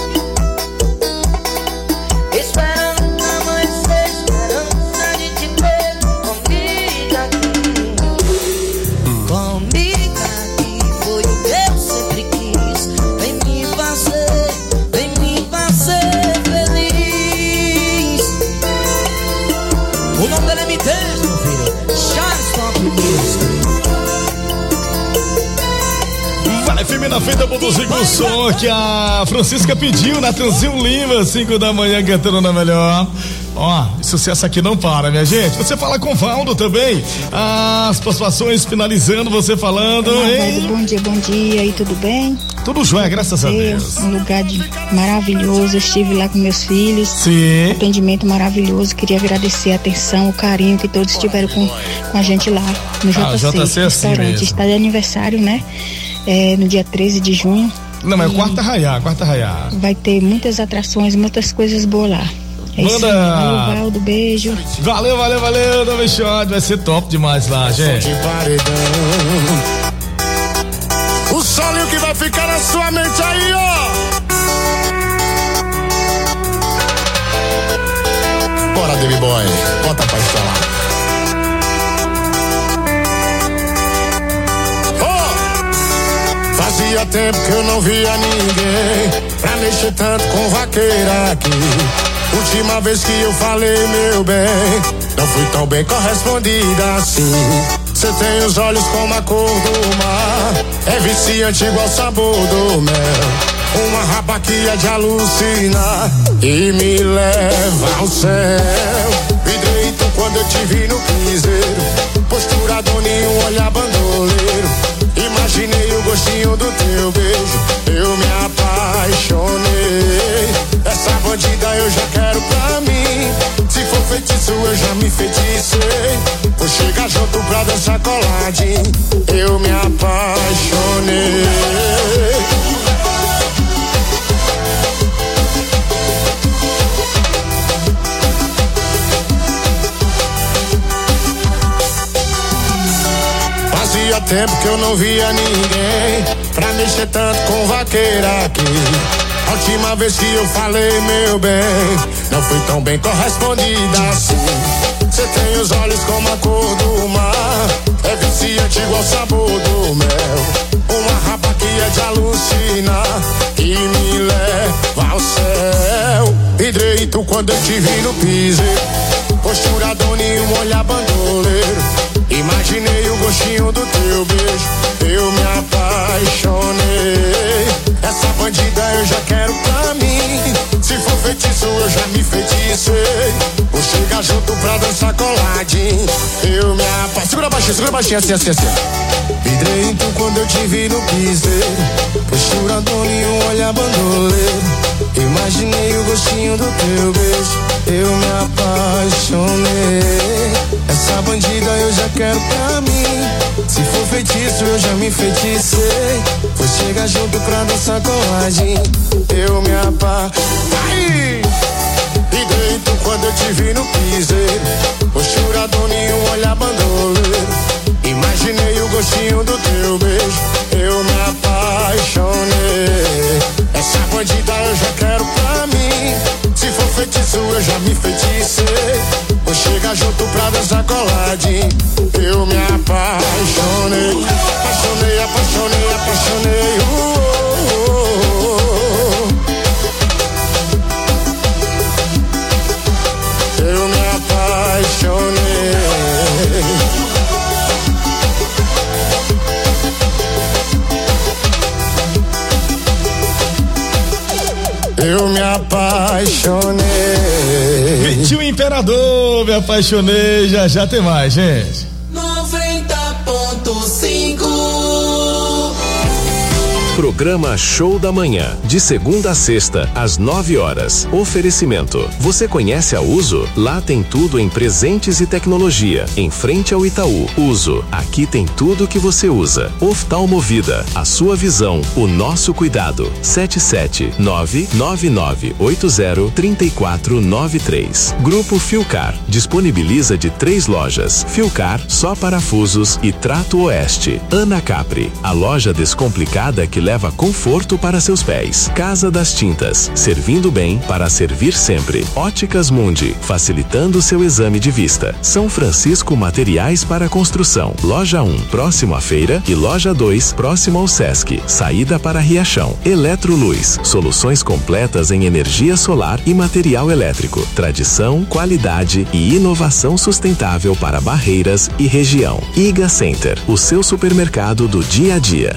Speaker 7: esperando amanhecer, esperança de te ter comigo aqui. Comigo aqui foi o que eu sempre quis. Vem me fazer, vem me fazer feliz.
Speaker 18: O nome dele é M dez, meu filho. Charles Top Music.
Speaker 13: Vai, F M na feita, produzindo o som que a Francisca pediu, Natanzinho Lima, cinco da manhã, cantando na melhor. Ó, sucesso aqui não para, minha gente. Você fala com o Valdo também. As participações finalizando, você falando.
Speaker 9: Valdo, bom dia, bom dia. E tudo bem?
Speaker 13: Tudo jóia, graças a Deus.
Speaker 9: Um lugar de maravilhoso. Eu estive lá com meus filhos.
Speaker 13: Sim.
Speaker 9: Atendimento maravilhoso. Queria agradecer a atenção, o carinho que todos tiveram com, com a gente lá no J C.
Speaker 13: Ah, J C é assim mesmo.
Speaker 9: Está de aniversário, né? É, no dia treze de junho.
Speaker 13: Não, mas é quarta raiar, quarta raiar.
Speaker 9: Vai ter muitas atrações, muitas coisas boas lá. É
Speaker 13: Manda!
Speaker 9: isso, valeu, Valdo, beijo.
Speaker 13: Valeu, valeu, valeu, Dom Shot, vai ser top demais lá, gente.
Speaker 23: O solinho que vai ficar na sua mente aí, ó. Bora, David Boy, bota pra instalar. Oh! Fazia tempo que eu não via ninguém pra mexer tanto com vaqueira aqui. Última vez que eu falei, meu bem, não fui tão bem correspondida assim. Cê tem os olhos como a cor do mar, é viciante igual o sabor do mel. Uma raba que é de alucinar e me leva ao céu. Vidreito quando eu te vi no piseiro, postura doninho, um olhar bandoleiro. Imaginei o gostinho do teu beijo, eu me apaixonei. Essa bandida eu já quero pra mim, se for feitiço eu já me feticei. Vou chegar junto pra dançar coladinho, eu me apaixonei. Fazia tempo que eu não via ninguém pra mexer tanto com vaqueira aqui. A última vez que eu falei, meu bem, não fui tão bem correspondida assim. Você tem os olhos como a cor do mar, é viciante igual o sabor do mel. Uma rapa que é de alucinar, que me leva ao céu. Direito quando eu te vi no piseiro, postura dona e um olhar bandoleiro. Imaginei o gostinho do teu beijo, eu me apaixonei. Essa bandida eu já quero pra mim, se for feitiço eu já me feticei. Vou chegar junto pra dançar coladinho, eu me apaixonei. Segura baixinho, segura baixinho, assim, assim, assim. Vidrei então quando eu te vi no piseiro, postura dona e um olhar bandoleiro. Imaginei o gostinho do teu beijo, eu me apaixonei. Essa bandida eu já quero pra mim, se for feitiço eu já me feticei. Vou chegar junto pra dançar coladinho, eu me apaixonei. E deito quando eu te vi no piseiro, postura dona e um olhar bandoleiro. Imaginei o gostinho do teu beijo, eu me apaixonei. Essa bandida eu já quero pra mim, se for feitiço eu já me feticei. Vou chegar junto pra dançar coladinho, eu me apaixonei. Apaixonei, apaixonei, apaixonei. Uh, uh, uh, uh. Eu me apaixonei. Eu me apaixonei.
Speaker 13: Vitinho Imperador, me apaixonei. Já já tem mais, gente.
Speaker 5: noventa ponto cinco.
Speaker 10: Programa Show da Manhã, de segunda a sexta, às nove horas. Oferecimento. Você conhece a Uso? Lá tem tudo em presentes e tecnologia. Em frente ao Itaú. Uso. Aqui tem tudo que você usa. Oftalmovida. A sua visão, o nosso cuidado. sete sete nove nove nove oito zero três quatro nove três. Grupo Filcar. Disponibiliza de três lojas. Filcar, só parafusos e Trato Oeste. Ana Capri. A loja descomplicada que leva conforto para seus pés. Casa das Tintas, servindo bem para servir sempre. Óticas Mundi, facilitando seu exame de vista. São Francisco Materiais para Construção. Loja um, próximo à feira, e Loja dois, próximo ao Sesc. Saída para Riachão. Eletroluz, soluções completas em energia solar e material elétrico. Tradição, qualidade e inovação sustentável para Barreiras e região. Iga Center, o seu supermercado do dia a dia.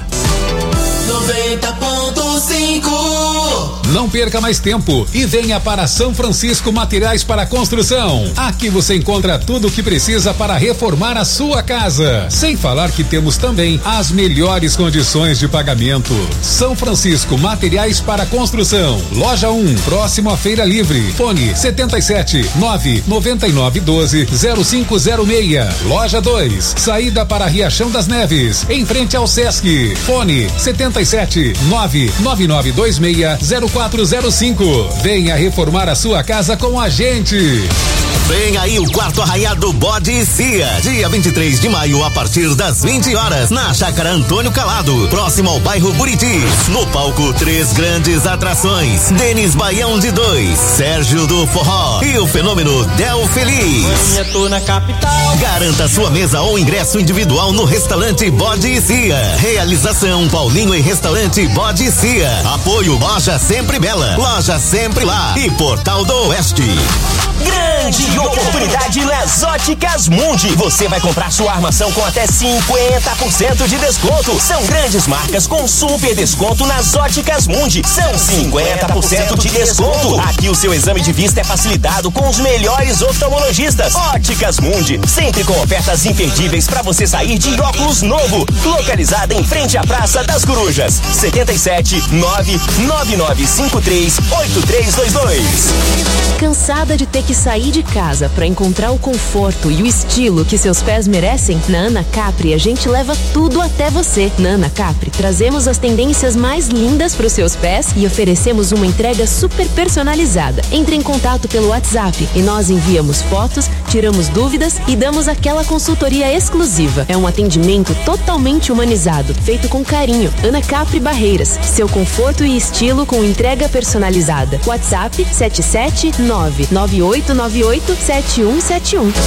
Speaker 5: noventa ponto cinco.
Speaker 1: Não perca mais tempo e venha para São Francisco Materiais para Construção. Aqui você encontra tudo o que precisa para reformar a sua casa. Sem falar que temos também as melhores condições de pagamento. São Francisco Materiais para Construção. Loja um, próximo à Feira Livre. Fone setenta e sete nove noventa e nove doze zero cinco zero seis. Loja dois, saída para Riachão das Neves, em frente ao Sesc. Fone setenta e sete nove nove nove dois seis zero quatro zero cinco. Venha reformar a sua casa com a gente.
Speaker 2: Vem aí o quarto arraiado Bode e Cia, dia vinte e três de maio, a partir das vinte horas, na Chácara Antônio Calado, próximo ao bairro Buritis. No palco, três grandes atrações: Denis Baião de dois, Sérgio do Forró e o fenômeno Del Feliz.
Speaker 5: Eu tô na capital.
Speaker 2: Garanta sua mesa ou ingresso individual no restaurante Bode e Cia. Realização Paulinho e Restaurante Bode e Cia. Apoio Loja Sempre Bela, Loja Sempre Lá e Portal do Oeste. Grande oportunidade nas Óticas Mundi. Você vai comprar sua armação com até cinquenta por cento de desconto. São grandes marcas com super desconto nas Óticas Mundi. São cinquenta por cento de desconto. Aqui o seu exame de vista é facilitado com os melhores oftalmologistas. Óticas Mundi, sempre com ofertas imperdíveis para você sair de óculos novo. Localizada em frente à Praça das Corujas. setenta e sete nove nove nove cinco cinco três oito três dois dois.
Speaker 3: Cansada de ter que sair de casa para encontrar o conforto e o estilo que seus pés merecem? Na Ana Capri a gente leva tudo até você. Na Ana Capri trazemos as tendências mais lindas para os seus pés e oferecemos uma entrega super personalizada. Entre em contato pelo WhatsApp e nós enviamos fotos, tiramos dúvidas e damos aquela consultoria exclusiva. É um atendimento totalmente humanizado, feito com carinho. Ana Capri Barreiras, seu conforto e estilo com entrega personalizada. WhatsApp sete sete nove nove oito nove oito sete um sete um.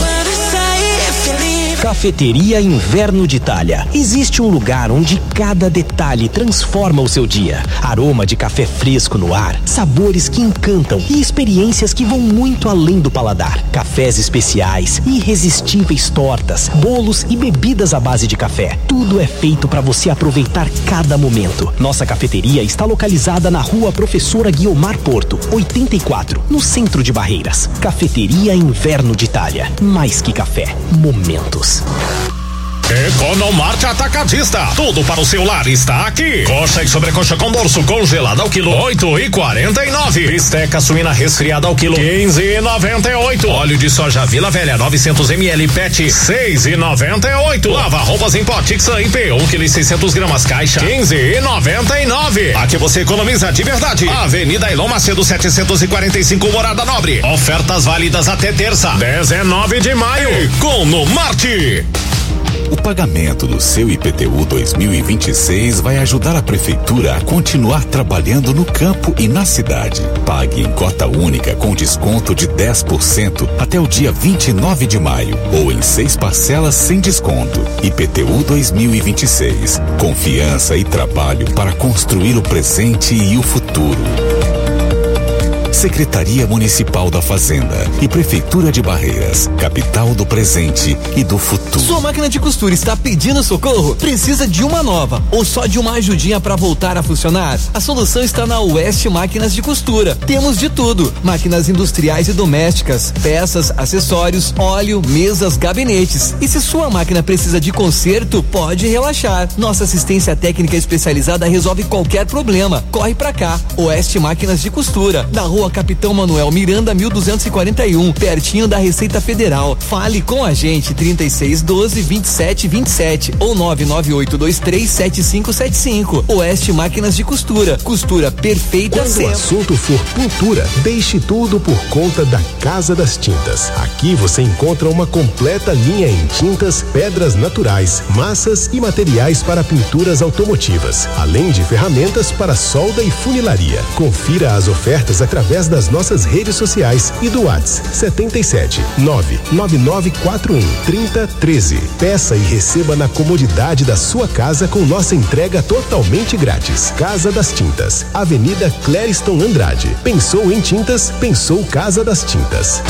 Speaker 11: Cafeteria Inverno de Itália. Existe um lugar onde cada detalhe transforma o seu dia. Aroma de café fresco no ar, sabores que encantam e experiências que vão muito além do paladar. Cafés especiais, irresistíveis tortas, bolos e bebidas à base de café. Tudo é feito para você aproveitar cada momento. Nossa cafeteria está localizada na Rua Professora Guiomar Porto, oitenta e quatro, no centro de Barreiras. Cafeteria Inverno de Itália. Mais que café, momentos.
Speaker 12: Economarte Atacadista. Tudo para o seu lar está aqui. Coxa e sobrecoxa com dorso congelada ao quilo oito e quarenta e nove. Bisteca suína resfriada ao quilo quinze e noventa e oito. Óleo de soja Vila Velha novecentos mililitros PET seis e noventa e oito. Lava roupas em pó Tixan I P um quilo e seiscentos gramas caixa quinze e noventa e nove. Aqui você economiza de verdade. Avenida Elon Macedo setecentos e quarenta e cinco, Morada Nobre. Ofertas válidas até terça, dezenove de maio. Economarte.
Speaker 14: O pagamento do seu I P T U dois mil e vinte e seis vai ajudar a prefeitura a continuar trabalhando no campo e na cidade. Pague em cota única com desconto de dez por cento até o dia vinte e nove de maio ou em seis parcelas sem desconto. I P T U dois mil e vinte e seis. Confiança e trabalho para construir o presente e o futuro. Secretaria Municipal da Fazenda e Prefeitura de Barreiras, capital do presente e do futuro.
Speaker 24: Sua máquina de costura está pedindo socorro? Precisa de uma nova ou só de uma ajudinha para voltar a funcionar? A solução está na Oeste Máquinas de Costura. Temos de tudo: máquinas industriais e domésticas, peças, acessórios, óleo, mesas, gabinetes. E se sua máquina precisa de conserto, pode relaxar. Nossa assistência técnica especializada resolve qualquer problema. Corre pra cá. Oeste Máquinas de Costura, na Rua Capitão Manuel Miranda, mil duzentos e quarenta e um, pertinho da Receita Federal. Fale com a gente, trinta e seis doze, vinte e sete vinte e sete ou nove nove oito dois três sete cinco sete cinco. Oeste Máquinas de Costura, costura perfeita
Speaker 25: Quando
Speaker 24: sempre.
Speaker 25: o assunto for pintura, deixe tudo por conta da Casa das Tintas. Aqui você encontra uma completa linha em tintas, pedras naturais, massas e materiais para pinturas automotivas, além de ferramentas para solda e funilaria. Confira as ofertas através das nossas redes sociais e do WhatsApp setenta e sete nove nove nove quatro um três zero um três. Peça e receba na comodidade da sua casa com nossa entrega totalmente grátis. Casa das Tintas, Avenida Clériston Andrade. Pensou em tintas? Pensou Casa das Tintas.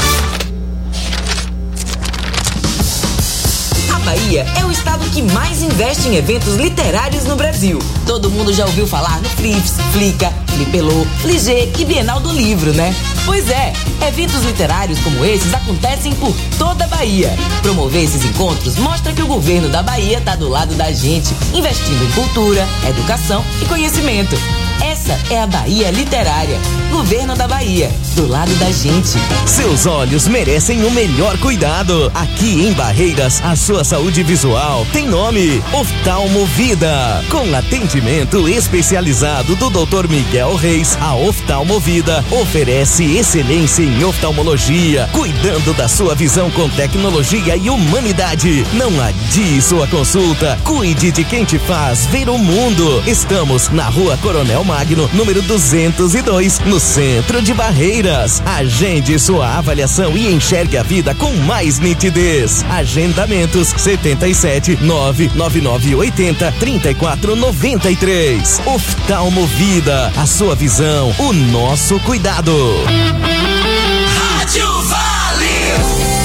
Speaker 26: Bahia é o estado que mais investe em eventos literários no Brasil. Todo mundo já ouviu falar no Flips, Flica, Flipelô, Fligê e Bienal do Livro, né? Pois é, eventos literários como esses acontecem por toda a Bahia. Promover esses encontros mostra que o governo da Bahia está do lado da gente, investindo em cultura, educação e conhecimento. Essa é a Bahia Literária. Governo da Bahia, do lado da gente.
Speaker 2: Seus olhos merecem o melhor cuidado. Aqui em Barreiras, a sua saúde visual tem nome: Oftalmovida. Com atendimento especializado do doutor Miguel Reis, a Oftalmovida oferece excelência em oftalmologia, cuidando da sua visão com tecnologia e humanidade. Não adie sua consulta. Cuide de quem te faz ver o mundo. Estamos na Rua Coronel Magno, número duzentos e dois, no centro de Barreiras. Agende sua avaliação e enxergue a vida com mais nitidez. Agendamentos setenta e sete nove nove nove oitenta trinta e quatro noventa e três. Oftalmovida, a sua visão, o nosso cuidado.
Speaker 5: Rádio Vale.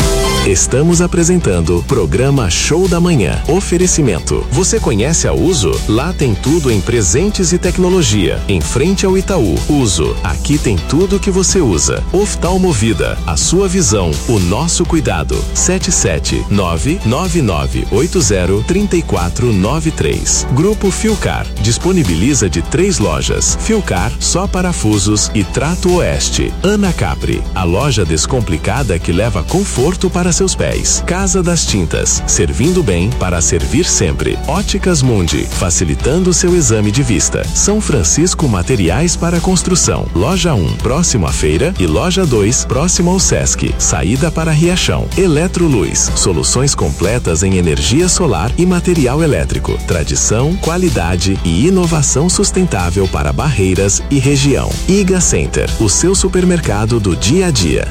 Speaker 10: Estamos apresentando programa Show da Manhã. Oferecimento. Você conhece a Uso? Lá tem tudo em presentes e tecnologia. Em frente ao Itaú. Uso. Aqui tem tudo que você usa. Oftalmovida. A sua visão. O nosso cuidado. sete sete nove nove nove oito zero três quatro nove três. Grupo Filcar. Disponibiliza de três lojas. Filcar, só parafusos e Trato Oeste. Ana Capri. A loja descomplicada que leva conforto para seus pés. Casa das Tintas, servindo bem para servir sempre. Óticas Mundi, facilitando seu exame de vista. São Francisco Materiais para Construção. Loja um, próximo à feira, e Loja dois, próximo ao Sesc. Saída para Riachão. Eletroluz, soluções completas em energia solar e material elétrico. Tradição, qualidade e inovação sustentável para Barreiras e região. Iga Center, o seu supermercado do dia a dia.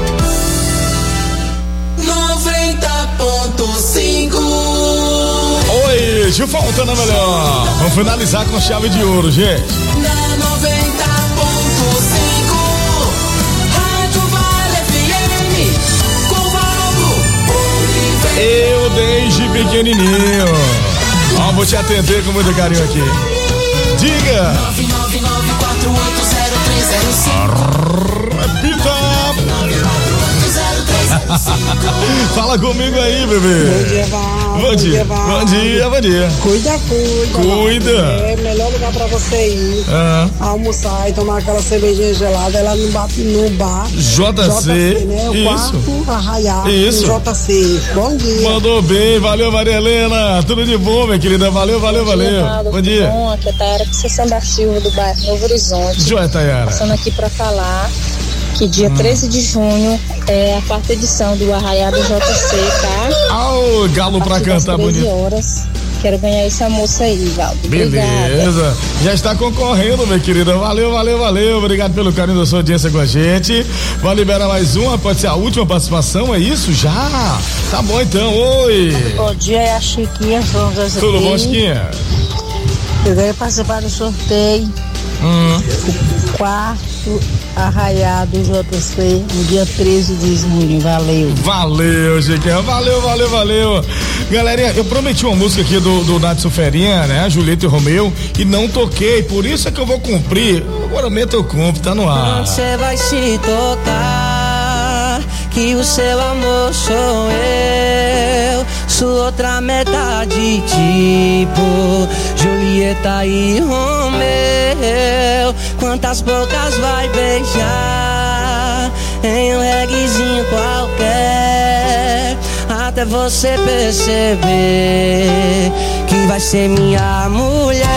Speaker 13: Oi, Gil Faltana melhor. Vamos finalizar com chave de ouro, gente.
Speaker 5: Na noventa ponto cinco, Rádio Vale F M, com Valdo Oliveira.
Speaker 13: Eu desde pequenininho. Ó, vou te atender com muito carinho aqui. Diga.
Speaker 5: nove nove nove quatro oito zero três zero cinco.
Speaker 13: Repita.
Speaker 6: Fala
Speaker 13: comigo aí, bebê.
Speaker 6: Bom dia, Val.
Speaker 13: Bom dia. Bom dia, bom dia.
Speaker 6: Cuida, cuida.
Speaker 13: Cuida.
Speaker 6: Val. É o melhor lugar pra você ir.
Speaker 13: Ah.
Speaker 6: Almoçar e tomar aquela cervejinha gelada. Ela não bate no bar.
Speaker 13: J C.
Speaker 6: J C, né? O
Speaker 13: Isso.
Speaker 6: quarto arraiado.
Speaker 13: Isso.
Speaker 6: J C. Bom dia.
Speaker 13: Mandou bem. Valeu, Maria Helena. Tudo de bom, minha querida. Valeu, valeu, valeu.
Speaker 9: Valdo,
Speaker 13: Bom dia.
Speaker 9: Bom, aqui é Tayara Conceição da Silva, do bairro Novo Horizonte.
Speaker 13: Joia, Tayara.
Speaker 9: Passando aqui pra falar que dia
Speaker 13: Hum.
Speaker 9: treze de junho é a quarta edição do Arraiado J C, tá?
Speaker 13: Ao galo pra cantar bonito.
Speaker 9: horas. Quero ganhar esse almoço aí, Valdo.
Speaker 13: Beleza.
Speaker 9: Obrigada.
Speaker 13: Já está concorrendo, minha querida. Valeu, valeu, valeu. Obrigado pelo carinho da sua audiência com a gente. Vai liberar mais uma, pode ser a última participação, é isso? Já? Tá bom então, oi.
Speaker 6: Bom dia, é a Chiquinha.
Speaker 13: Tudo bom, Chiquinha?
Speaker 6: Eu quero participar do sorteio.
Speaker 13: Hum.
Speaker 6: Quarto Arraiado J C, no dia treze de junho. Valeu.
Speaker 13: Valeu, Chiquinha. Valeu, valeu, valeu. Galerinha, eu prometi uma música aqui do, do Natson Ferinha, né? Julieta e Romeu, e não toquei, por isso é que eu vou cumprir. Agora eu cumpro, tá no ar.
Speaker 7: Você vai se tocar que o seu amor sou eu, sua outra metade, tipo Julieta e Romeu. Quantas bocas vai beijar em um reguezinho qualquer, até você perceber que vai ser minha mulher.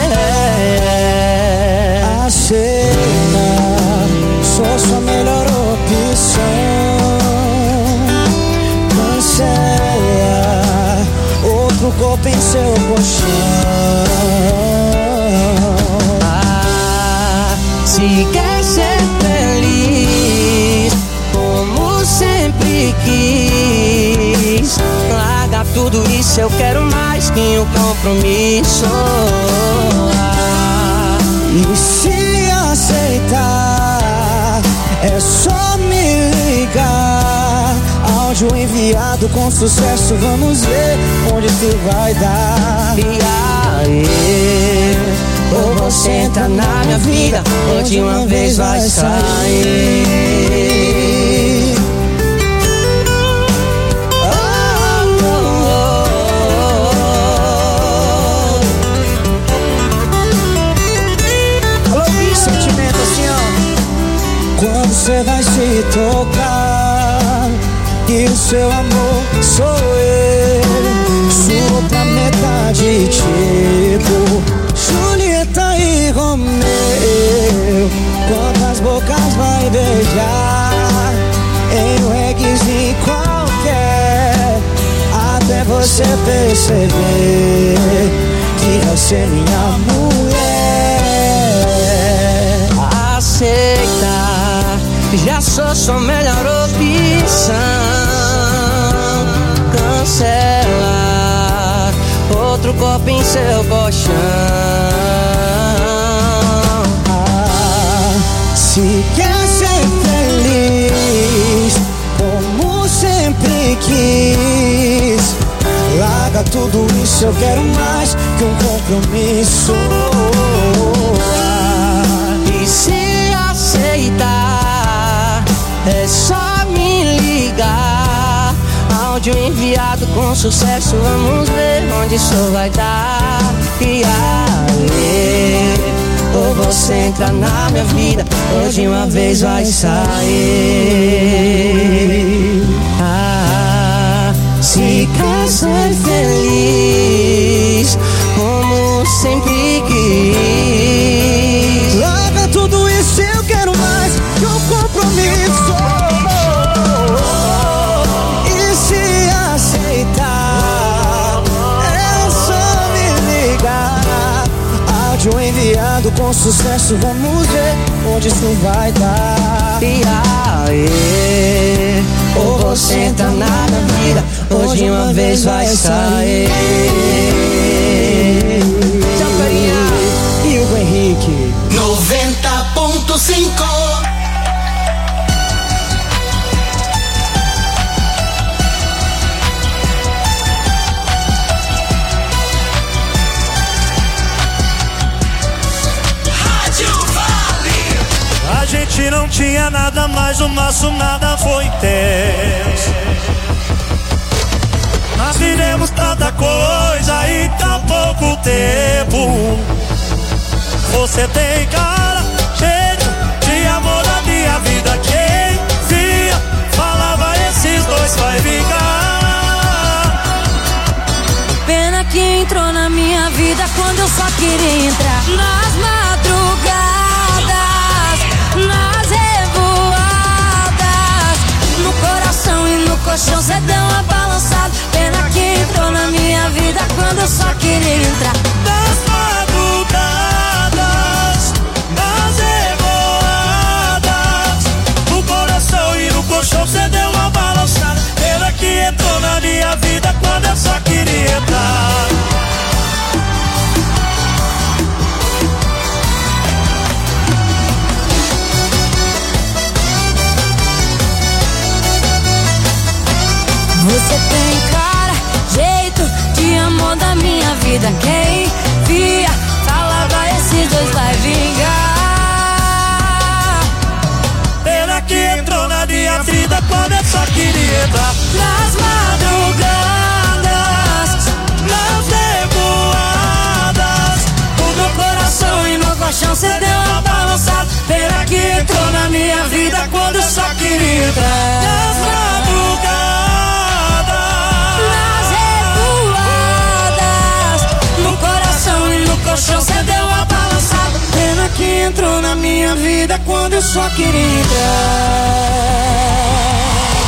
Speaker 23: Aceita, sou sua melhor opção. Cancela outro corpo em seu colchão.
Speaker 7: Ah, se quer ser feliz, como sempre quis, larga tudo isso, eu quero mais que um compromisso. Ah,
Speaker 23: E se aceitar, é só me ligar. Áudio enviado com sucesso, vamos ver onde tu vai dar.
Speaker 7: E aí, ou você entra na minha vida, ou de uma vez vai sair.
Speaker 23: Sentimento assim, ó. Quando você vai se tocar, que o seu amor sou eu, sua outra metade, tipo Julieta e Romeu. Quantas bocas vai beijar em um reguezinho qualquer, até você perceber que vai ser minha mulher.
Speaker 7: Aceita, já sou sua melhor opção. Cancela outro copo em seu colchão.
Speaker 23: Ah, se quer ser feliz, como sempre quis. Larga tudo isso, eu quero mais que um compromisso.
Speaker 7: E se aceitar, é só me ligar. Áudio enviado com sucesso, vamos ver onde isso vai dar. E aí, ou você entra na minha vida, ou de uma vez vai sair. Ah, se quer ser feliz, como sempre quis.
Speaker 23: Larga tudo isso, eu quero mais que um compromisso. E se aceitar, é só me ligar. Áudio enviado com sucesso, vamos ver onde isso vai dar.
Speaker 7: E aí, ou você entra na minha vida, ou de uma vez vai sair.
Speaker 23: Tchau, carinha. E o Henrique
Speaker 5: noventa ponto cinco.
Speaker 4: A gente não tinha nada, mas o nosso nada foi tenso. Nós vivemos tanta coisa em tão pouco tempo. Você tem cara, jeito de amor na minha vida. Quem via, falava esses dois vai vingar.
Speaker 7: Pena que entrou na minha vida quando eu só queria entrar. Nas madrugadas, nas revoadas, no coração e no colchão cê deu uma balançada. Pena que entrou na minha vida quando eu só queria entrar.
Speaker 4: Nas madrugadas, nas revoadas, no coração e no colchão cê deu uma balançada. Pena que entrou na minha vida quando eu só queria entrar.
Speaker 7: Você tem cara, jeito de amor da minha vida. Quem via, falava esses dois vai vingar.
Speaker 4: Pena que entrou na minha vida quando eu só queria entrar.
Speaker 7: Nas madrugadas,
Speaker 4: nas revoadas,
Speaker 7: no meu coração e no colchão cê deu uma balançada. Pena que entrou na minha vida quando eu só queria entrar.
Speaker 4: Nas madrugadas,
Speaker 7: no colchão cê deu uma balançada. Pena que entrou na minha vida quando eu só queria entrar.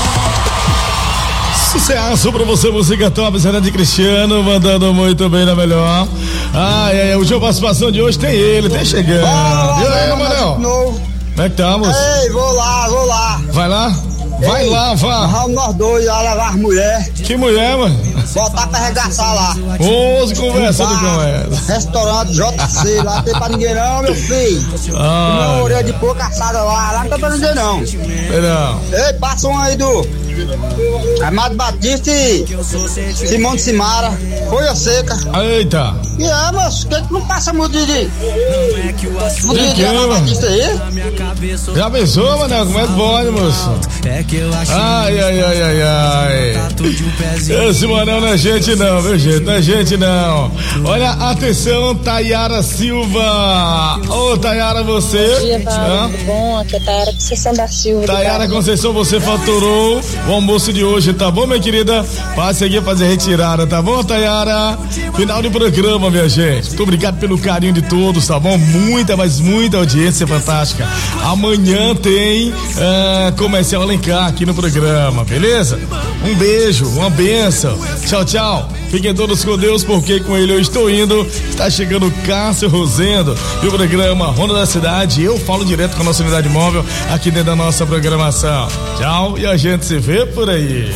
Speaker 13: Sucesso pra você, música top, Zé de Cristiano, mandando muito bem na melhor. Ai, ai, o show participação de hoje tem ele, tem chegando.
Speaker 23: Fala,
Speaker 13: e aí, Manel? Como é que estamos?
Speaker 23: Ei, vou lá, vou lá.
Speaker 13: Vai lá? Vai
Speaker 23: Ei,
Speaker 13: lá, vá.
Speaker 23: Vamos nós dois lá levar as mulheres.
Speaker 13: Que mulher, mano?
Speaker 23: Botar pra arregaçar lá.
Speaker 13: Onze conversando com ela.
Speaker 23: Restaurante J C, lá tem pra ninguém não, meu filho.
Speaker 13: Ah,
Speaker 23: Uma orelha de porco assada lá, lá não tem pra ninguém não.
Speaker 13: Não.
Speaker 23: Ei, passa um aí do Amado Batista e Simão de Simara. Folha seca.
Speaker 13: Eita.
Speaker 23: E é, moço, que que não passa muito de... Muito
Speaker 13: de,
Speaker 23: de Amado Batista aí?
Speaker 13: Já pensou, Manel? Como é que pode, moço? Ai, ai, ai, ai, ai. Esse Manel não é gente não, viu, gente? Não é gente não. Olha, atenção, Tayara Silva. Ô, Tayara, você?
Speaker 15: Bom dia, Paulo. Tudo bom? Aqui é Tayara Conceição da Silva.
Speaker 13: Tayara Conceição, você faturou o almoço de hoje, tá bom, minha querida? Passe aqui fazer retirada, tá bom, Tayara? Final de programa, minha gente. Muito obrigado pelo carinho de todos, tá bom? Muita, mas muita audiência fantástica. Amanhã tem uh, comercial Alencar aqui no programa, beleza? Um beijo, uma benção. Tchau, tchau. Fiquem todos com Deus, porque com ele eu estou indo. Está chegando o Cássio Rosendo e o programa Ronda da Cidade. Eu falo direto com a nossa unidade móvel aqui dentro da nossa programação. Tchau e a gente se vê por aí.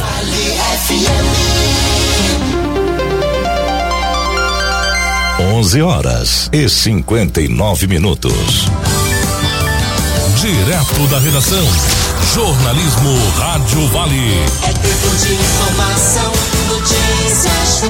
Speaker 14: onze horas e cinquenta e nove minutos.
Speaker 8: Direto da redação. Jornalismo Rádio Vale.
Speaker 5: É tempo de informação, notícias.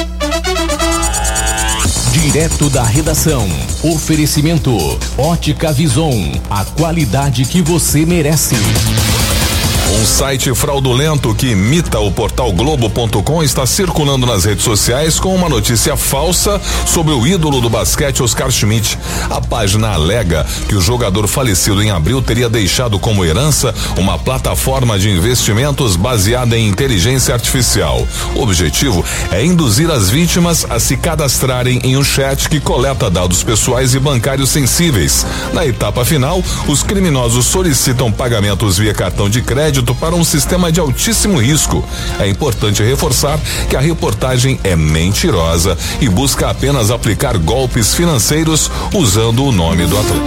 Speaker 10: Direto da redação. Oferecimento Ótica Vison, a qualidade que você merece.
Speaker 16: Um site fraudulento que imita o portal Globo ponto com está circulando nas redes sociais com uma notícia falsa sobre o ídolo do basquete Oscar Schmidt. A página alega que o jogador falecido em abril teria deixado como herança uma plataforma de investimentos baseada em inteligência artificial. O objetivo é induzir as vítimas a se cadastrarem em um chat que coleta dados pessoais e bancários sensíveis. Na etapa final, os criminosos solicitam pagamentos via cartão de crédito para um sistema de altíssimo risco. É importante reforçar que a reportagem é mentirosa e busca apenas aplicar golpes financeiros usando o nome do atleta.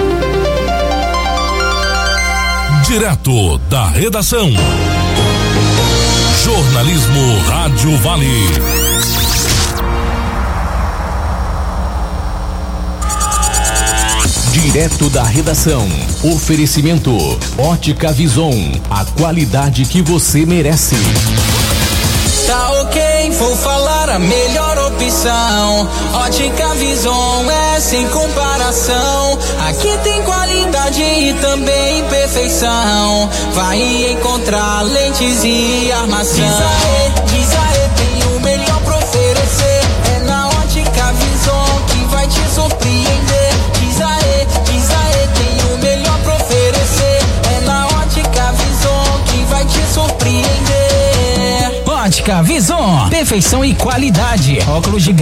Speaker 8: Direto da redação. Jornalismo Rádio Vale.
Speaker 10: Direto da redação. Oferecimento Ótica Vison, a qualidade que você merece.
Speaker 7: Tá ok, vou falar a melhor opção. Ótica Vison é sem comparação. Aqui tem qualidade e também perfeição. Vai encontrar lentes e armação. Diz aê, diz aê, tem o melhor pra oferecer. É na Ótica Vison que vai te surpreender. Diz aê, diz aê, tem o melhor pra oferecer. É na Ótica Vison que vai te surpreender. Ótica Vison, perfeição e qualidade. Óculos de